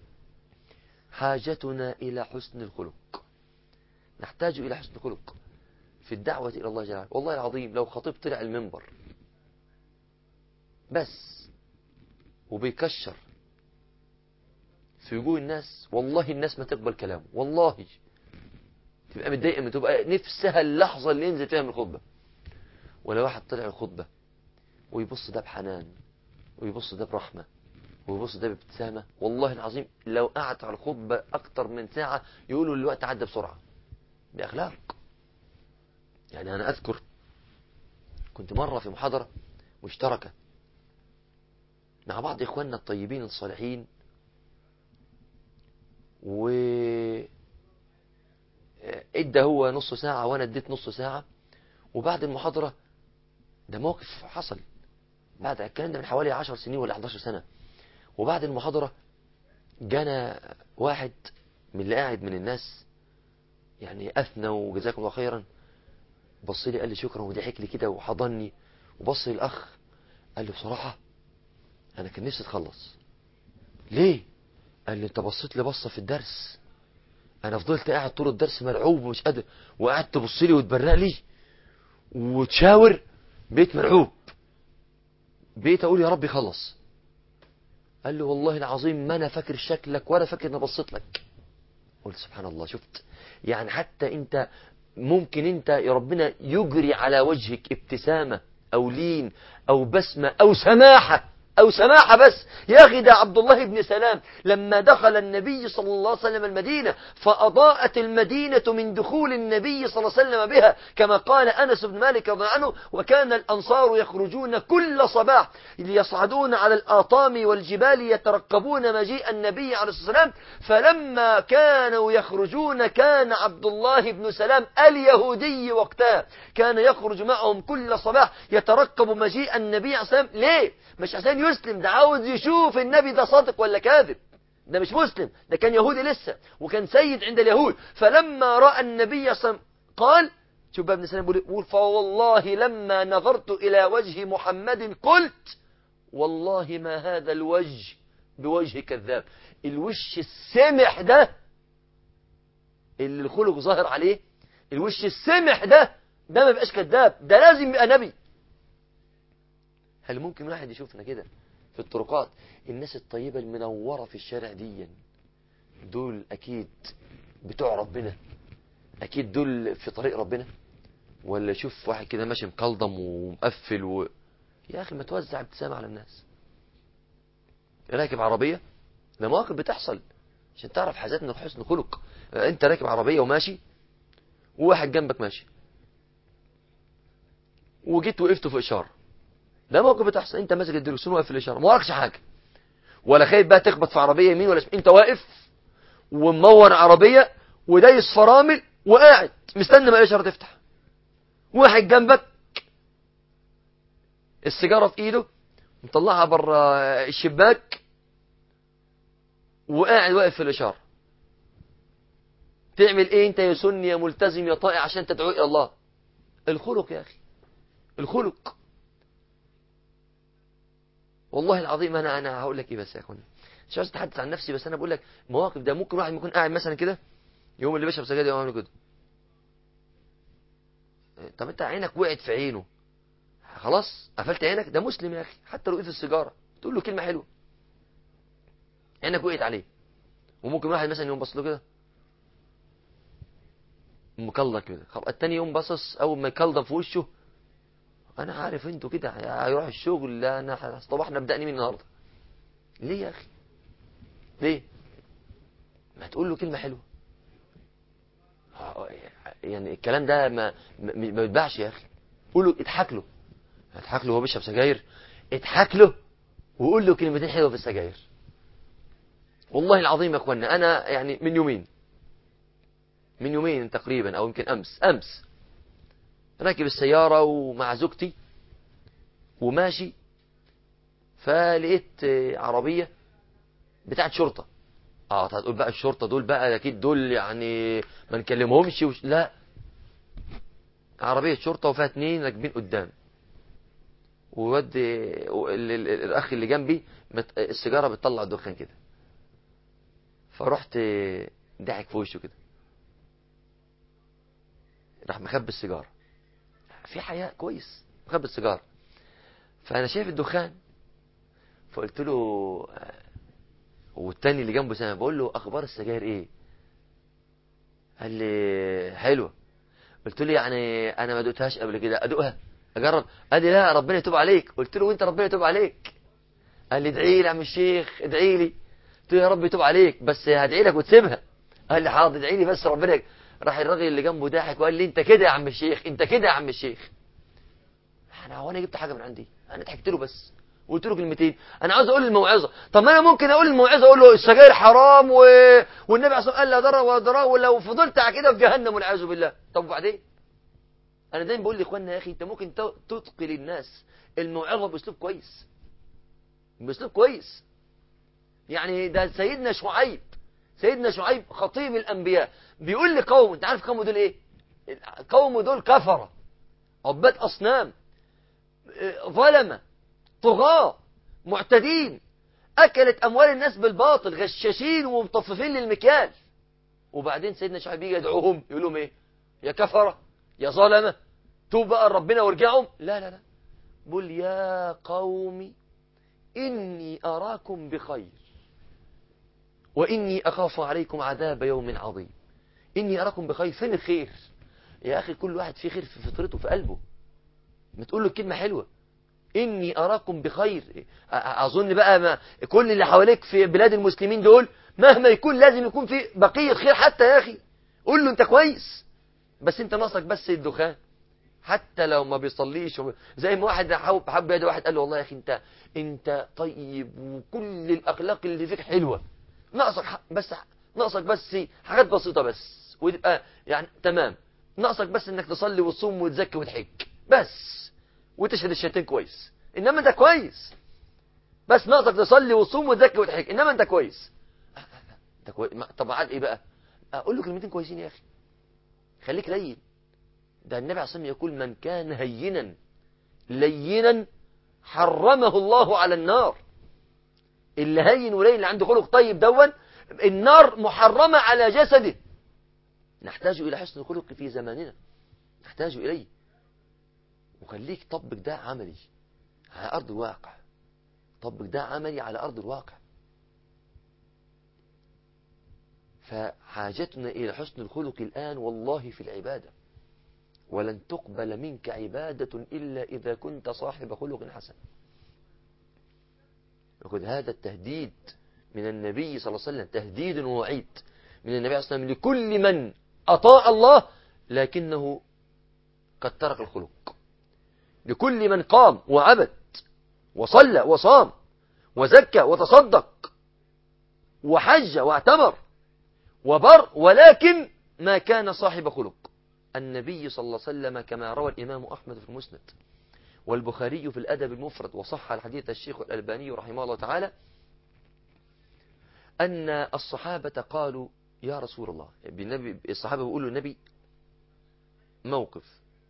حاجتنا الى حسن الخلق. نحتاج الى حسن الخلق في الدعوة الى الله جل وعلا. والله العظيم لو خطيب طلع المنبر بس وبيكشر في وجوه الناس، والله الناس ما تقبل كلامه، والله تبقى متضايقه، تبقى نفسها اللحظه اللي ينزل فيها من الخطبه. ولا واحد طلع الخطبه ويبص ده بحنان، ويبص ده برحمه، ويبص ده بابتسامه، والله العظيم لو قعد على الخطبه اكتر من ساعه يقولوا الوقت عدى بسرعه. باخلاق. يعني انا اذكر كنت مره في محاضره مشتركه مع بعض اخواننا الطيبين الصالحين، و ادى هو نص ساعة وانا اديت نص ساعة. وبعد المحاضرة، ده موقف حصل بعد الكلام ده من حوالي عشر سنين ولا حداشر سنة، وبعد المحاضرة جانا واحد من اللي قاعد من الناس يعني اثنى وجزاكم الله خيرا، بص لي قال لي شكرا وضحك لي كده وحضني، وبص لي الاخ قال لي بصراحة انا كان نفسي اتخلص. ليه؟ قال لي انت بصيت لي بصة في الدرس انا فضلت قاعد طول الدرس مرعوب ومش قادر، وقعدت تبص لي وتبرق لي وتشاور، بقيت مرعوب، بقيت اقول يا رب خلص. قال له والله العظيم ما انا فاكر شكلك ولا فاكر اني بصيت لك. قلت سبحان الله، شفت؟ يعني حتى انت ممكن انت يا ربنا يجري على وجهك ابتسامة او لين او بسمة او سماحة أو سماحة بس. يا أخي ده عبد الله بن سلام لما دخل النبي صلى الله عليه وسلم المدينة فأضاءت المدينة من دخول النبي صلى الله عليه وسلم بها، كما قال أنس بن مالك رضي الله عنه: وكان الأنصار يخرجون كل صباح ليصعدون على الآطام والجبال يترقبون مجيء النبي عليه الصلاة والسلام، فلما كانوا يخرجون كان عبد الله بن سلام اليهودي وقتها كان يخرج معهم كل صباح يترقب مجيء النبي عليه الصلاة والسلام. ليه؟ مش عشان يسلم، ده عاوز يشوف النبي ده صادق ولا كاذب. ده مش مسلم، ده كان يهودي لسه وكان سيد عند اليهود. فلما رأى النبي صلى الله عليه وسلم قال، شوف بقى ابن سلام بيقول: فوالله لما نظرت إلى وجه محمد قلت والله ما هذا الوجه بوجه كذاب. الوش السمح ده اللي الخلق ظاهر عليه، الوش السمح ده ده ما بقاش كذاب، ده لازم يبقى نبي. هل ممكن واحد يشوفنا كده في الطرقات الناس الطيبة المنورة في الشارع دي، دول أكيد بتوع ربنا، أكيد دول في طريق ربنا؟ ولا يشوف واحد كده ماشي مكلضم ومقفل و... يا أخي ما توزع ابتسامة على الناس. راكب عربية، ده مواقف بتحصل عشان تعرف حزتنا حسن خلق. انت راكب عربية وماشي وواحد جنبك ماشي وجيت وقفت في إشارة، ده موقف بتحصل. انت ماسك الدركسيون واقف في الإشارة، ما وراكش حاجة ولا خايف بقى تخبط في عربية يمين ولا شمال، انت واقف وممور عربية ودايس فرامل وقاعد مستني ما الإشارة تفتح. واحد جنبك السيجارة في ايده مطلعها بره الشباك وقاعد واقف في الإشارة. تعمل ايه انت يا سني يا ملتزم يا طائع عشان تدعو الى الله؟ الخلق يا اخي، الخلق. والله العظيم انا انا هقول لك ايه بس يا اخواني، مش عايز اتحدث عن نفسي، بس انا بقول لك مواقف. ده ممكن واحد يكون قاعد مثلا كده يوم اللي بيشرب سجاير يقوم عامل كده. طب انت عينك وقعت في عينه، خلاص قفلت عينك، ده مسلم يا اخي. حتى لو وقف السيجاره تقول له كلمه حلوه، عينك وقعت عليه. وممكن واحد مثلا يوم بص له كده مكلض كده، التاني يوم باصص اول ما يكلضم في وشه: انا عارف انتوا كده هيروح الشغل، لا انا صباحنا بدأني من النهارده. ليه يا اخي؟ ليه؟ ما تقول له كلمه حلوه. يعني الكلام ده ما ما يتباعش يا اخي. قول له، اضحك له، اضحك له وهو بيشرب سجاير، اضحك له وقول له كلمتين حلوه في السجاير. والله العظيم يا اخوانا انا يعني من يومين من يومين تقريبا او يمكن امس امس راكب السياره ومع زوجتي وماشي، فلقيت عربيه بتاعت شرطه. اه هتقول بقى الشرطه دول بقى اكيد دول يعني ما نكلمهمش وش... لا، عربيه شرطه وفيها اتنين راكبين قدام، وود الاخ اللي جنبي السيجاره بتطلع الدخان كده، فرحت ضحك في وشه كده، راح مخبي السيجاره في حياء كويس، مخبي السيجاره. فانا شايف الدخان فقلت له، والتاني اللي جنبه سامع، بقول له اخبار السجاير ايه؟ قال لي حلوه. قلت له يعني انا ما دقتهاش قبل كده، ادوقها اجرب؟ قال لي لا ربنا يتوب عليك. قلت له وانت ربنا يتوب عليك؟ قال لي ادعي لي يا عم الشيخ ادعي لي. قلت له يا رب يتوب عليك بس هدعي لك وتسيبها. قال لي حاضر ادعي لي بس ربنا يك... راح الراجل اللي جنبه ضاحك وقال لي انت كده يا عم الشيخ، انت كده يا عم الشيخ. انا هو انا جبت حاجه من عندي؟ انا ضحكت له بس وقلت له كلمتين. انا عاوز اقول الموعظه، طب ما انا ممكن اقول الموعظه اقول له السجاير حرام و... والنبي عليه الصلاه والسلام قال لا ضرر ولا ضرار، ولو فضلت على كده في جهنم والعياذ بالله. طب وبعدين؟ انا دايما بقول لاخواننا يا اخي انت ممكن تتقي للناس الموعظه باسلوب كويس، باسلوب كويس. يعني ده سيدنا شعيب، سيدنا شعيب خطيب الانبياء بيقول لقوم، انت عارف قومه دول ايه؟ قومه دول كفره، عباد اصنام، ظلمه، طغاة، معتدين، اكلت اموال الناس بالباطل، غشاشين ومطففين للمكيال. وبعدين سيدنا شعيب يجي يدعوهم يقول لهم ايه؟ يا كفره يا ظلمه توب بقى لربنا وارجعوا. لا لا لا، بقول يا قوم اني اراكم بخير واني اخاف عليكم عذاب يوم عظيم. اني اراكم بخير، فين الخير يا اخي؟ كل واحد فيه خير في فطرته في قلبه، ما تقول له كلمه حلوه. إني أراكم بخير. أظن بقى ما كل اللي حواليك في بلاد المسلمين دول مهما يكون لازم يكون في بقية خير حتى يا أخي. قول له أنت كويس، بس أنت ناقصك بس الدخان، حتى لو ما بيصليش. زي ما واحد حب حب يد واحد قال له والله يا أخي أنت أنت طيب وكل الأخلاق اللي فيك حلوة، ناقصك بس ناقصك بس حاجات بسيطة بس وتبقى يعني تمام. ناقصك بس انك تصلي وتصوم وتزكي وتحج بس، وتشهد الشهادتين كويس، انما انت كويس. بس ناقصك تصلي وتصوم وتزكي وتحج، انما انت كويس. انت كويس. طب عاد ايه بقى؟ اقول له كلمتين كويسين يا اخي، خليك لين. ده النبي عليه الصلاه والسلام يقول من كان هينا لينا حرمه الله على النار. اللي هين ولين اللي عنده خلق طيب دون النار محرمة على جسده. نحتاج إلى حسن الخلق في زماننا، نحتاج إليه. وخليك طبق ده عملي على أرض الواقع، طبق ده عملي على أرض الواقع. فحاجتنا إلى حسن الخلق الآن والله في العبادة. ولن تقبل منك عبادة إلا إذا كنت صاحب خلق حسن. وقد هذا التهديد من النبي صلى الله عليه وسلم، تهديد ووعيد من النبي صلى الله عليه وسلم لكل من أطاع الله لكنه قد ترك الخلق، لكل من قام وعبد وصلى وصام وزكى وتصدق وحج واعتمر وبر ولكن ما كان صاحب خلق. النبي صلى الله عليه وسلم كما روى الإمام أحمد في المسند والبخاري في الأدب المفرد وصح الحديث الشيخ الألباني رحمه الله تعالى أن الصحابة قالوا يا رسول الله، الصحابة بيقولوا النبي موقف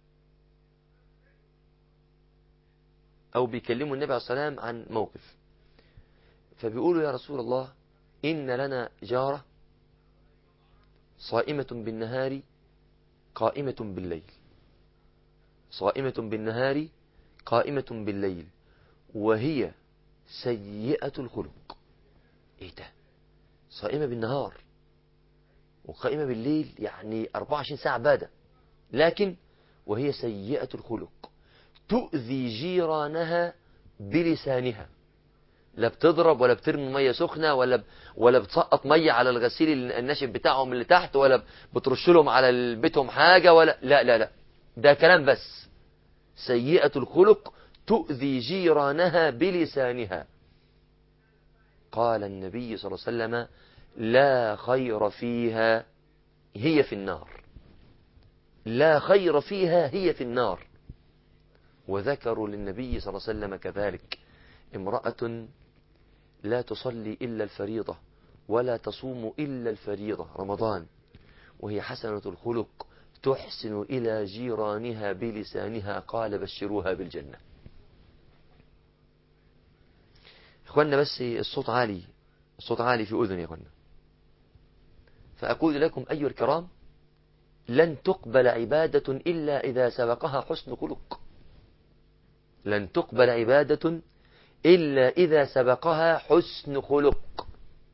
أو بيكلموا النبي عليه الصلاة والسلام عن موقف، فبيقولوا يا رسول الله إن لنا جارة صائمة بالنهار قائمة بالليل، صائمة بالنهار قائمة بالليل وهي سيئة الخلق. ايه ده؟ صائمة بالنهار وقائمة بالليل، يعني أربعة وعشرين ساعة عبادة، لكن وهي سيئة الخلق تؤذي جيرانها بلسانها. لا بتضرب ولا بترمي مية سخنة ولا ولا بتسقط مية على الغسيل الناشف بتاعهم اللي تحت ولا بترش لهم على بيتهم حاجة ولا لا لا لا ده كلام بس. سيئة الخلق تؤذي جيرانها بلسانها. قال النبي صلى الله عليه وسلم لا خير فيها هي في النار، لا خير فيها هي في النار. وذكروا للنبي صلى الله عليه وسلم كذلك امرأة لا تصلي إلا الفريضة ولا تصوم إلا الفريضة رمضان وهي حسنة الخلق تحسن إلى جيرانها بلسانها، قال بشروها بالجنة. إخوانا بس الصوت عالي، الصوت عالي في أذني يا إخوانا. فأقول لكم أيها الكرام لن تقبل عبادة إلا إذا سبقها حسن خلق، لن تقبل عبادة إلا إذا سبقها حسن خلق.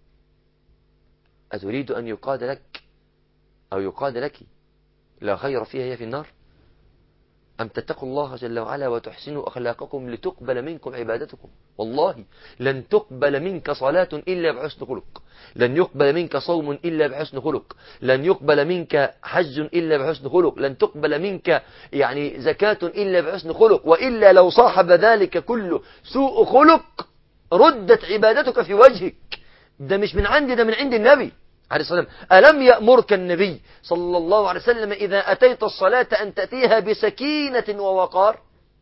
أتريد أن يقاد لك أو يقاد لك لا خير فيها هي في النار، أم تتقوا الله جل وعلا وتحسنوا أخلاقكم لتقبل منكم عبادتكم؟ والله لن تقبل منك صلاة إلا بحسن خلق، لن يقبل منك صوم إلا بحسن خلق، لن يقبل منك حج إلا بحسن خلق، لن تقبل منك يعني زكاة إلا بحسن خلق. وإلا لو صاحب ذلك كله سوء خلق ردت عبادتك في وجهك. ده مش من عندي، ده من عند النبي عليه الصلاة والسلام. ألم يأمرك النبي صلى الله عليه وسلم إذا أتيت الصلاة أن تأتيها بسكينة ووقار؟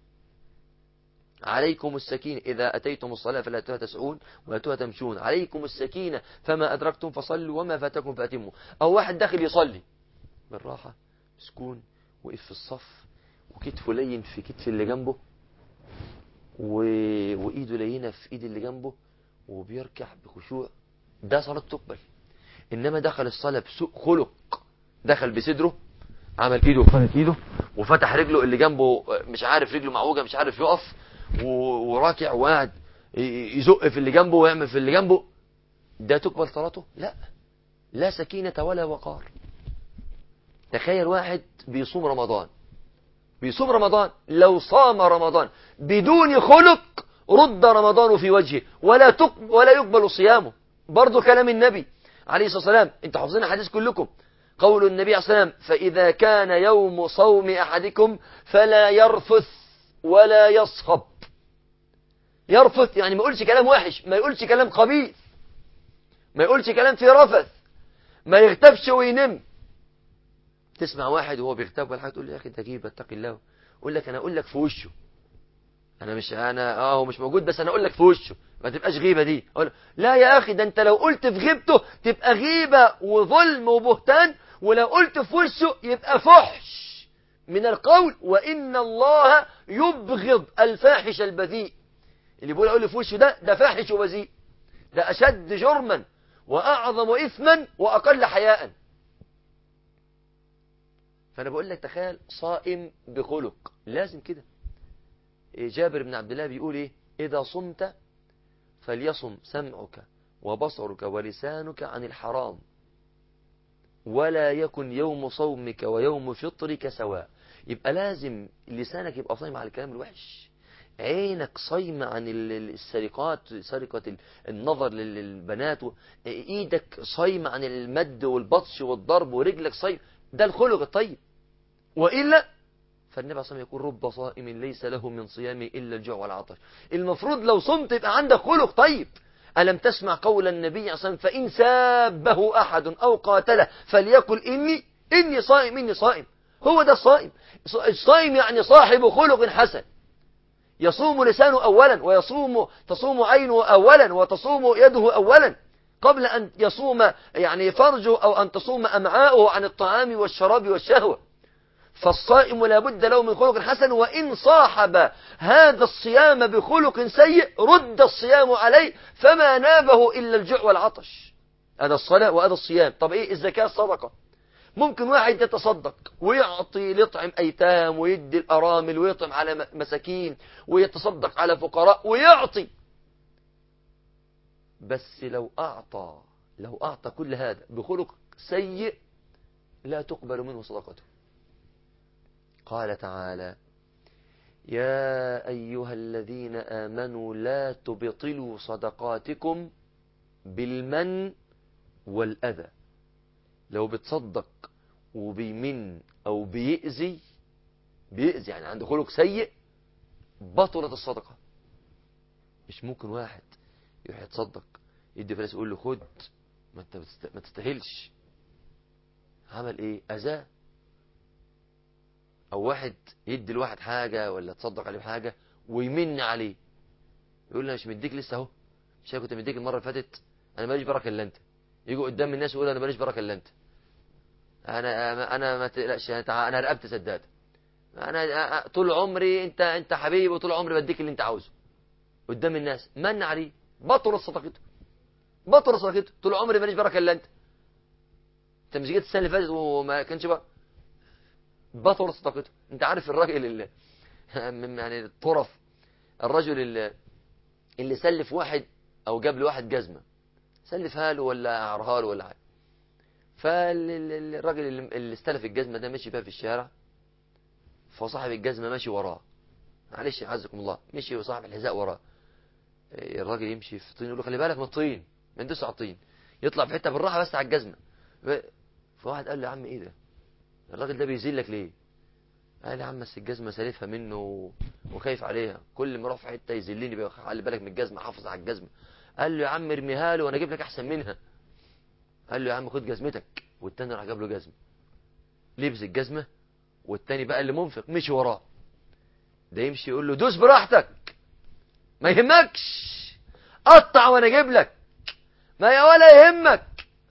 عليكم السكينة إذا أتيتم الصلاة فلا تؤتوها تسعون ولا تمشون، عليكم السكينة فما أدركتم فصلوا وما فاتكم فأتموا. أو واحد داخل يصلي بالراحة مسكون وقف في الصف وكتفه لين في كتف اللي جنبه و... وإيده لينة في إيد اللي جنبه وبيركع بخشوع، ده صلاة تقبل. إنما دخل الصلاة بسوء خلق، دخل بصدره عمل إيده وفرد إيده وفتح رجله اللي جنبه مش عارف رجله معوجة مش عارف يقف وراكع وقاعد يزق في اللي جنبه ويعمل في اللي جنبه، ده تقبل صلاته؟ لا، لا سكينة ولا وقار. تخيل واحد بيصوم رمضان بيصوم رمضان، لو صام رمضان بدون خلق رد رمضان في وجهه ولا تقبل ولا يقبل صيامه. برضو كلام النبي عليه الصلاة والسلام، انت حافظين الحديث كلكم، قول النبي عليه الصلاة والسلام: فإذا كان يوم صوم أحدكم فلا يرفث ولا يصخب. يرفث يعني ما يقولش كلام وحش، ما يقولش كلام خبيث، ما يقولش كلام فيه رفث، ما يغتابش وينم. تسمع واحد وهو بيغتاب ولا حاجه تقول له يا اخي انت جيب اتق الله، اقول لك انا اقول لك في وشه، انا مش انا اه هو مش موجود بس انا اقول لك في وشه، ما تبقاش غيبه دي. اقول لا يا اخي، ده انت لو قلت في غيبته تبقى غيبه وظلم وبهتان، ولو قلت في وشه يبقى فحش من القول، وان الله يبغض الفاحش البذيء. اللي بيقول اقول في وشه ده ده فاحش وبذيء، ده اشد جرما واعظم اثما واقل حياء. فأنا بقول لك تخيل صائم بخلق، لازم كده. جابر بن عبد الله بيقول إيه: إذا صمت فليصم سمعك وبصرك ولسانك عن الحرام، ولا يكن يوم صومك ويوم فطرك سواء. يبقى لازم لسانك يبقى صايم على الكلام الوحش، عينك صايمة عن السرقات، سرقة النظر للبنات، ايدك صايمة عن المد والبطش والضرب، ورجلك صايم. ده الخلق الطيب. وإلا فالنبي عليه الصلاة والسلام يقول: رب صائم ليس له من صيامه إلا الجوع والعطش. المفروض لو صمت يبقى عندك خلق طيب. ألم تسمع قول النبي عليه الصلاة والسلام: فإن سابه أحد أو قاتله فليقل إني إني صائم إني صائم. هو ده الصائم. الصائم يعني صاحب خلق حسن، يصوم لسانه أولا، ويصوم تصوم عينه أولا، وتصوم يده أولا قبل أن يصوم يعني فرجه، أو أن تصوم أمعاؤه عن الطعام والشراب والشهوة. فالصائم لا بد له من خلق حسن، وإن صاحب هذا الصيام بخلق سيء رد الصيام عليه، فما نابه إلا الجوع والعطش. هذا الصلاة وهذا الصيام. طب إيه الزكاة؟ الصدقة. ممكن واحد يتصدق ويعطي ليطعم أيتام، ويدي الأرامل، ويطعم على مساكين، ويتصدق على فقراء، ويعطي. بس لو أعطى لو أعطى كل هذا بخلق سيء لا تقبل منه صدقته. قال تعالى: يا أيها الذين آمنوا لا تبطلوا صدقاتكم بالمن والأذى. لو بتصدق وبيمن أو بيأذي بيأذي يعني عنده خلق سيء، بطلت الصدقة. مش ممكن واحد يروح يتصدق يدي فلوس يقول له خد، ما انت ما تستاهلش. عمل ايه؟ أذاه. او واحد يدي الواحد حاجة ولا تصدق عليه بحاجة ويمن عليه، يقول له مش مديك لسه اهو، مش انا كنت مديك المرة اللي فاتت، انا ماليش بركة الا انت. يجي قدام الناس يقول انا ماليش بركة الا انت، انا انا ما تقلقش، انا رقبت سداد، انا طول عمري انت انت حبيبي، وطول عمري بديك اللي انت عاوزه. قدام الناس من عليه، بطل صدقته، بطل صدقته. طول عمري ماليش بركة الا انت، انت مش جيت السنة اللي فاتت وما كانش بقى، بطل صدقته. انت عارف الراجل اللي يعني الطرف، الرجل اللي, اللي سلف واحد او جاب لواحد جزمة، سلفها له ولا اعرها له ولا حاجه، فالراجل اللي استلف الجزمة ده مشي بيها في الشارع، فصاحب الجزمة ماشي وراه، معلش يعزكم الله، مشي وصاحب الحذاء وراه. الراجل يمشي في طين، يقول له خلي بالك من الطين، ما ندوس على الطين، يطلع في حته بالراحه بس على الجزمه. فواحد قال له يا عم ايه ده، الراجل ده بيذلك ليه؟ قال يا عم بس الجزمه سالفها منه وخايف عليها، كل ما اروح في حته يذلني، خلي بالك من الجزمه، حافظ على الجزمه. قال له يا عم ارميها له وانا اجيب لك احسن منها. قال له يا عم خد جزمتك، والتاني راح جاب له جزمه، لبس الجزمه، والتاني بقى اللي منفق مشي وراه. ده يمشي يقول له دوس براحتك، ما يهمكش، قطع وانا اجيب لك، ما يا ولا يهمك.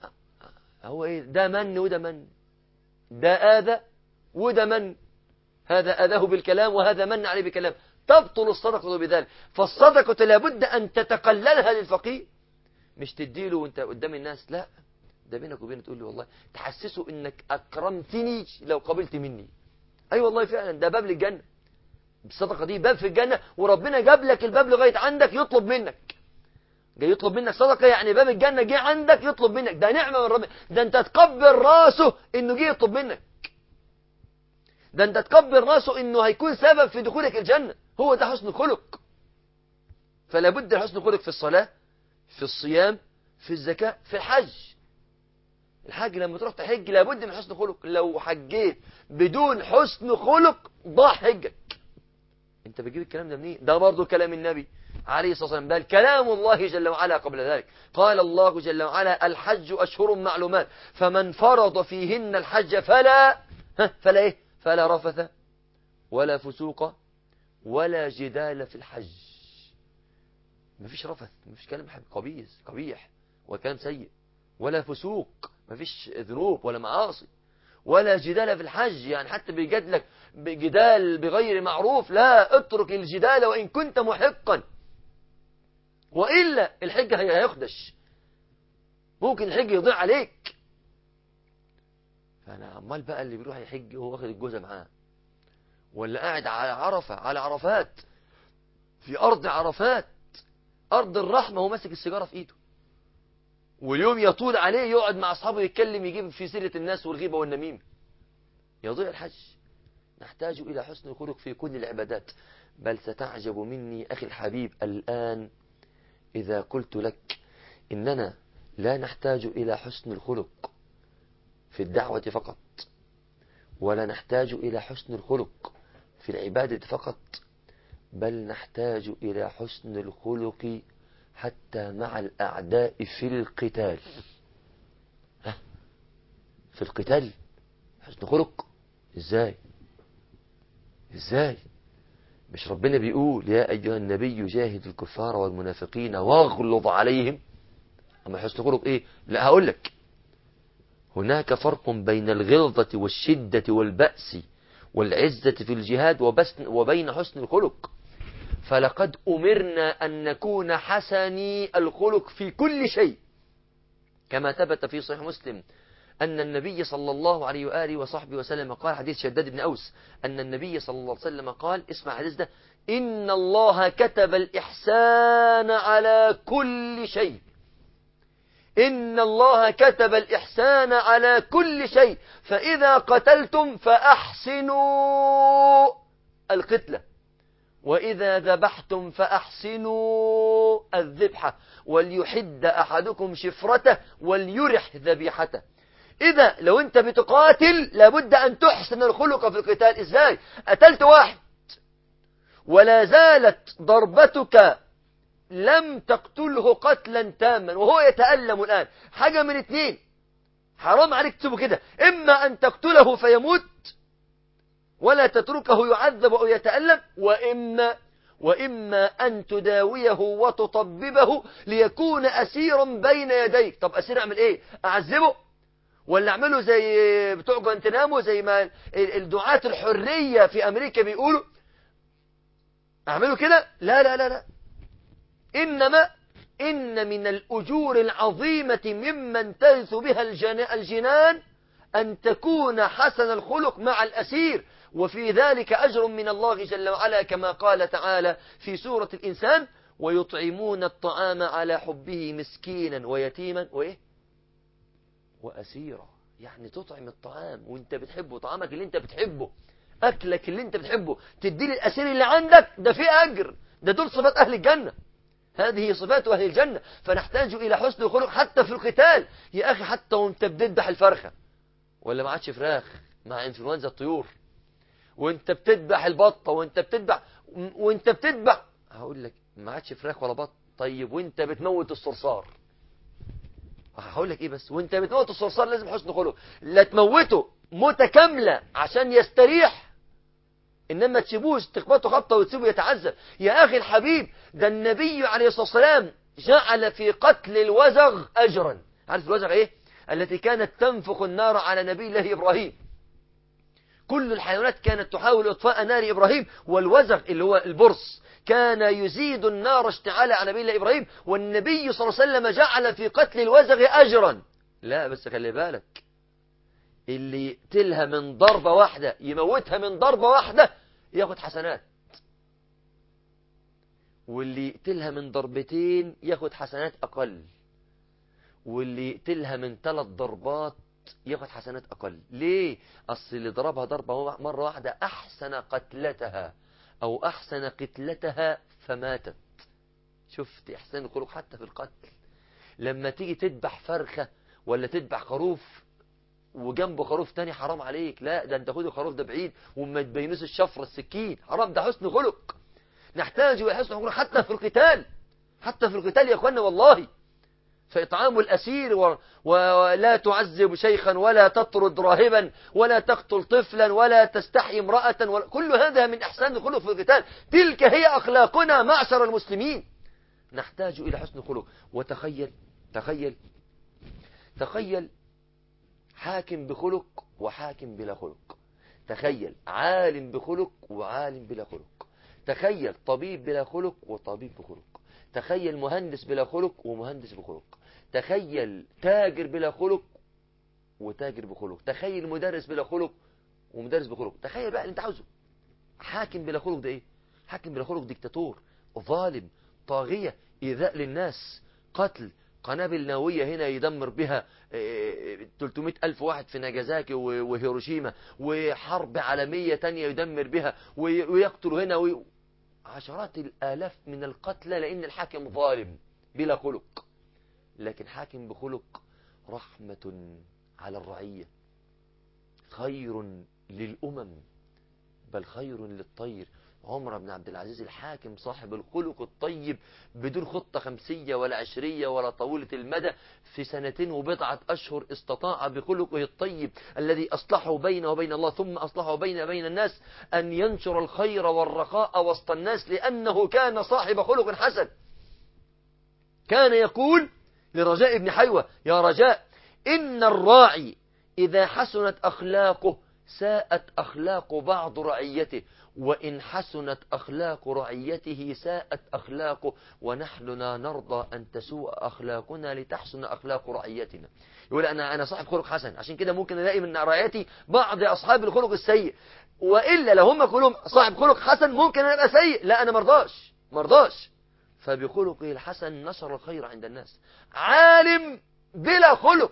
هو ايه ده؟ من وده من، ده آذى وده من، هذا آذاه بالكلام وهذا من عليه بكلام. تبطل الصدقة بذلك. فالصدقة لابد أن تتقللها للفقير، مش تديله وانت قدام الناس، لا، ده بينك وبينه تقول له والله تحسسه انك اكرمتني لو قبلت مني. اي أيوة والله فعلا ده باب للجنة، الصدقة دي باب في الجنة، وربنا جاب لك الباب لغاية عندك يطلب منك، جاي يطلب منك صدقة، يعني باب الجنة جه عندك يطلب منك، ده نعمة من ربنا، ده انت تقبل راسه انه جه يطلب منك. ده انت تكبر راسه انه هيكون سبب في دخولك الجنة. هو ده حسن الخلق. فلا بد حسن الخلق في الصلاة، في الصيام، في الزكاة، في الحج. الحج لما تروح تحج لابد من حسن خلق. لو حجيت بدون حسن خلق ضاع حجك. انت بتجيب الكلام ده منين؟ ده برضه كلام النبي عليه الصلاة والسلام، بل كلام الله جل وعلا قبل ذلك. قال الله جل وعلا: الحج أشهر معلومات فمن فرض فيهن الحج فلا فلا إيه؟ فلا رفث ولا فسوق ولا جدال في الحج. مفيش رفث، مفيش كلام قبيح قبيح وكلام سيء، ولا فسوق، مفيش ذنوب ولا معاصي، ولا جدال في الحج. يعني حتى بيجادلك بجدال بغير معروف، لا، اترك الجدال وإن كنت محقا، وإلا الحج هيخدش، ممكن الحج يضيع عليك. فأنا عمال بقى اللي بيروح يحج وهو واخد الجوزة معاه، ولا قاعد على عرفة، على عرفات، في أرض عرفات، أرض الرحمة، وهو ماسك السيجارة في إيده، واليوم يطول عليه يقعد مع أصحابه يتكلم، يجيب في سيرة الناس والغيبة والنميمة، يضيع الحج. نحتاج إلى حسن الخلق في كل العبادات. بل ستعجب مني أخي الحبيب الآن إذا قلت لك إننا لا نحتاج إلى حسن الخلق في الدعوة فقط، ولا نحتاج إلى حسن الخلق في العبادة فقط، بل نحتاج إلى حسن الخلق حتى مع الأعداء في القتال. ها؟ في القتال حسن خلق إزاي؟ إزاي؟ مش ربنا بيقول: يا أيها النبي جاهد الكفار والمنافقين واغلظ عليهم؟ أما حسن خلق إيه؟ لا، هقول لك. هناك فرق بين الغلظة والشدة والبأس والعزة في الجهاد وبين حسن الخلق. فلقد أمرنا أن نكون حسني الخلق في كل شيء، كما ثبت في صحيح مسلم أن النبي صلى الله عليه وآله وصحبه وسلم قال، حديث شداد بن أوس، أن النبي صلى الله عليه وسلم قال، اسمع الحديث ده: إن الله كتب الإحسان على كل شيء. إن الله كتب الإحسان على كل شيء، فإذا قتلتم فأحسنوا القتلة، وإذا ذبحتم فأحسنوا الذبحة، وليحد أحدكم شفرته وليرح ذبيحته. إذا لو أنت بتقاتل لابد أن تحسن الخلق في القتال. إزاي؟ قتلت واحد ولا زالت ضربتك لم تقتله قتلا تاما وهو يتألم الآن، حاجة من اتنين، حرام عليك تسيبه كده: إما أن تقتله فيموت ولا تتركه يعذب أو يتألم، وإما وإما أن تداويه وتطببه ليكون أسيرا بين يديك. طب أسير أعمل إيه؟ أعذبه ولا أعمله زي بتوع جوانتنامو، زي ما الدعاة الحرية في أمريكا بيقولوا؟ أعمله كده؟ لا لا لا لا. إنما إن من الأجور العظيمة ممن ترث بها الجنان أن تكون حسن الخلق مع الأسير، وفي ذلك أجر من الله جل وعلا، كما قال تعالى في سورة الإنسان: ويطعمون الطعام على حبه مسكينا ويتيما وإيه؟ وأسيرا. يعني تطعم الطعام وانت بتحبه، طعامك اللي انت بتحبه، أكلك اللي انت بتحبه، تدي الأسير اللي عندك، ده فيه أجر. ده دول صفات أهل الجنة، هذه صفات أهل الجنة. فنحتاج إلى حسن الخلق حتى في القتال. يا أخي حتى وانت بتذبح الفرخة، ولا ما عادش فراخ مع انفلونزا الطيور، وانت بتذبح البطة، وانت بتذبح وانت بتذبح هقول لك ما عادش فراخ ولا بط. طيب وانت بتموت الصرصار، هقول لك ايه بس، وانت بتموت الصرصار لازم حسن خلق. لا تموته موتة كاملة عشان يستريح، إنما تسيبوش تخبطه خبطة وتسيبه يتعذب. يا أخي الحبيب، ده النبي عليه الصلاة والسلام جعل في قتل الوزغ أجرا. عارف الوزغ إيه؟ التي كانت تنفخ النار على نبي الله إبراهيم. كل الحيوانات كانت تحاول إطفاء نار إبراهيم، والوزغ اللي هو البرص كان يزيد النار اشتعالا على نبي الله إبراهيم، والنبي صلى الله عليه وسلم جعل في قتل الوزغ أجرا. لا بس خلي بالك، اللي يقتلها من ضربة واحدة، يموتها من ضربة واحدة، ياخد حسنات، واللي يقتلها من ضربتين ياخد حسنات أقل، واللي يقتلها من ثلاث ضربات ياخد حسنات أقل. ليه؟ أصل اللي ضربها ضربة مرة واحدة أحسن قتلتها أو أحسن قتلتها فماتت. شفت إحسان الخلق حتى في القتل. لما تيجي تذبح فرخة ولا تذبح خروف وجنبه خروف تاني، حرام عليك، لا ده انت خد الخروف ده بعيد وما تبينوش الشفرة السكين، حرام، ده حسن خلق. نحتاج إلى حسن خلق حتى في القتال، حتى في القتال يا اخوانا والله. فإطعام الأسير و... ولا تعذب شيخا ولا تطرد راهبا ولا تقتل طفلا ولا تستحي امرأة ولا... كل هذا من أحسان الخلق في القتال. تلك هي أخلاقنا معشر المسلمين. نحتاج إلى حسن خلق. وتخيل تخيل تخيل حاكم بخلق وحاكم بلا خلق. تخيل عالم بخلق وعالم بلا خلق. تخيل طبيب بلا خلق وطبيب بخلق. تخيل مهندس بلا خلق ومهندس بخلق. تخيل تاجر بلا خلق وتاجر بخلق. تخيل مدرس بلا خلق ومدرس بخلق. تخيل بقى اللي انت عاوزه. حاكم بلا خلق ده ايه؟ حاكم بلا خلق ديكتاتور، ظالم، طاغية، إيذاء للناس، قتل، قنابل نووية هنا يدمر بها ثلاثمائة ألف واحد في ناجازاكي وهيروشيما، وحرب عالمية تانية يدمر بها ويقتل هنا وي... عشرات الآلاف من القتلى لأن الحاكم ظالم بلا خلق. لكن حاكم بخلق رحمة على الرعية، خير للأمم بل خير للطير. عمر بن عبد العزيز الحاكم صاحب الخلق الطيب بدون خطة خمسية ولا عشرية ولا طويلة المدى، في سنتين وبضعة أشهر استطاع بخلقه الطيب الذي أصلحه بينه وبين الله ثم أصلحه بين بين الناس أن ينشر الخير والرخاء وسط الناس، لأنه كان صاحب خلق حسن. كان يقول لرجاء بن حيوة: يا رجاء، إن الراعي إذا حسنت أخلاقه ساءت أخلاق بعض رعيته، وإن حسنت أخلاق رعيته ساءت أخلاقه، ونحن لا نرضى أن تسوء أخلاقنا لتحسن أخلاق رعيتنا. يقول أنا أنا صاحب خلق حسن، عشان كده ممكن ألاقي من رعيتي بعض أصحاب الخلق السيء، وإلا لو هم كلهم صاحب خلق حسن ممكن أنا أبقى سيء. لا، أنا مرضاش مرضاش. فبخلقه الحسن نشر الخير عند الناس. عالم بلا خلق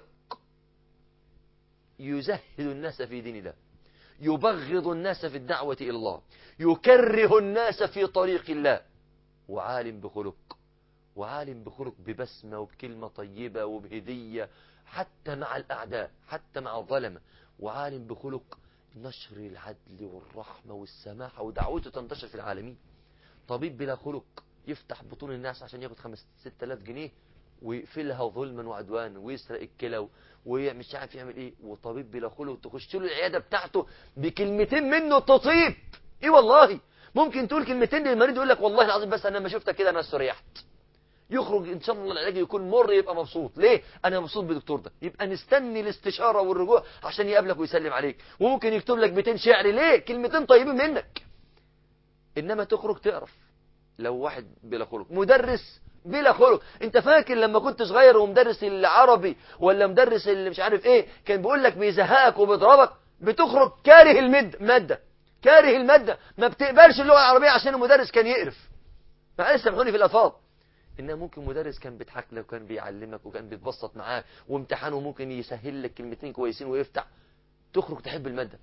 يزهد الناس في دين الله، يبغض الناس في الدعوة إلى الله، يكره الناس في طريق الله. وعالم بخلق، وعالم بخلق ببسمة وبكلمة طيبة وبهدية حتى مع الأعداء حتى مع الظلمة. وعالم بخلق نشر العدل والرحمة والسماحة ودعوته تنتشر في العالمين. طبيب بلا خلق يفتح بطون الناس عشان ياخد خمس ست آلاف جنيه ويقفلها ظلما وعدوانا ويسرق الكلى ومش عارف يعمل ايه. وطبيب بلا خلق تخش له العياده بتاعته بكلمتين منه تطيب. ايه والله ممكن تقول كلمتين للمريض يقول لك والله العظيم بس انا لما شفتك كده انا استريحت. يخرج ان شاء الله العلاج يكون مر يبقى مبسوط. ليه؟ انا مبسوط بالدكتور ده. يبقى نستني الاستشاره والرجوع عشان يقابلك ويسلم عليك، وممكن يكتب لك بيتين شعر. ليه؟ كلمتين طيبين منك. انما تخرج تقرف. لو واحد بلا خلق مدرس بلا خلق. انت فاكر لما كنت صغير ومدرس العربي ولا مدرس اللي مش عارف ايه كان بيقول لك بيزهقك وبيضربك، بتخرج كاره المادة، كاره المادة، ما بتقبلش اللغة العربية عشان المدرس كان يقرف. معلش سامحوني في الألفاظ. إنما ممكن مدرس كان بيضحك لك وكان بيعلمك وكان بيتبسط معاك وامتحانه ممكن يسهل لك كلمتين كويسين ويفتح، تخرج تحب المادة.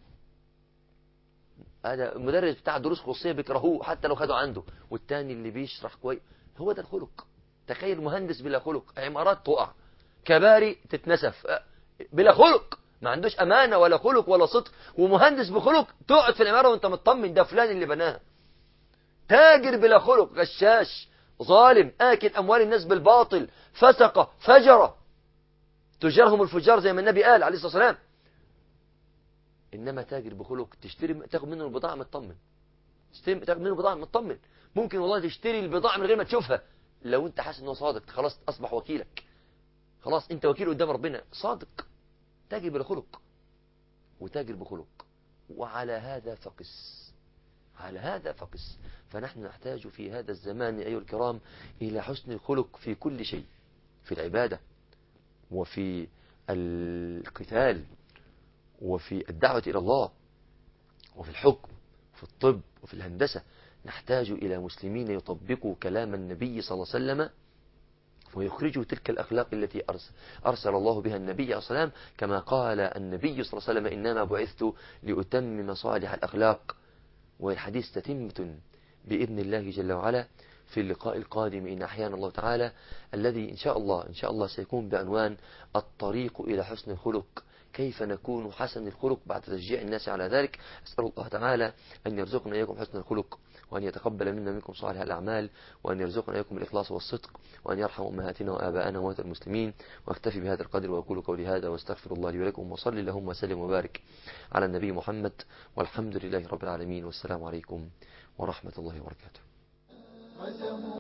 هذا المدرس بتاع دروس خصوصية بيكرهوه حتى لو خدوا عنده، والتاني اللي بيشرح كويس. هو ده الخلق. تخيل مهندس بلا خلق، عمارات تقع، كباري تتنسف، بلا خلق، ما عندوش أمانة ولا خلق ولا صدق. ومهندس بخلق تقعد في العمارة وانت مطمن ده فلان اللي بناها. تاجر بلا خلق، غشاش، ظالم، آكل أموال الناس بالباطل، فسقة، فجرة، تجارهم الفجار زي ما النبي قال عليه الصلاة والسلام. إنما تاجر بخلق تشتري تاخد منه البضاعة مطمن، تشتري تاخد منه البضاعة مطمن. ممكن والله تشتري البضاعة من غير ما تشوفها لو انت حاسس انه صادق. خلاص اصبح وكيلك، خلاص انت وكيل قدام ربنا صادق. تاجر بالخلق وتاجر بخلق. وعلى هذا فقس، على هذا فقس. فنحن نحتاج في هذا الزمان أيها الكرام إلى حسن الخلق في كل شيء، في العبادة وفي القتال وفي الدعوة إلى الله وفي الحكم وفي الطب وفي الهندسة. نحتاج إلى مسلمين يطبقوا كلام النبي صلى الله عليه وسلم ويخرجوا تلك الأخلاق التي أرسل, أرسل الله بها النبي صلى الله عليه وسلم، كما قال النبي صلى الله عليه وسلم إنما بعثت لأتمم صالح الأخلاق. والحديث تتمة بإذن الله جل وعلا في اللقاء القادم إن أحيانا الله تعالى، الذي إن شاء الله إن شاء الله سيكون بعنوان الطريق إلى حسن الخلق، كيف نكون حسن الخلق بعد تشجيع الناس على ذلك. أسأل الله تعالى أن يرزقنا إياكم حسن الخلق، وأن يتقبل منا منكم صالح الأعمال، وأن يرزقنا إياكم الإخلاص والصدق، وأن يرحم أمهاتنا وآباءنا وموتى المسلمين. واكتفي بهذا القدر وأقول قولي هذا واستغفر الله لي ولكم، وصل اللهم وسلم وبارك على النبي محمد، والحمد لله رب العالمين، والسلام عليكم ورحمة الله وبركاته.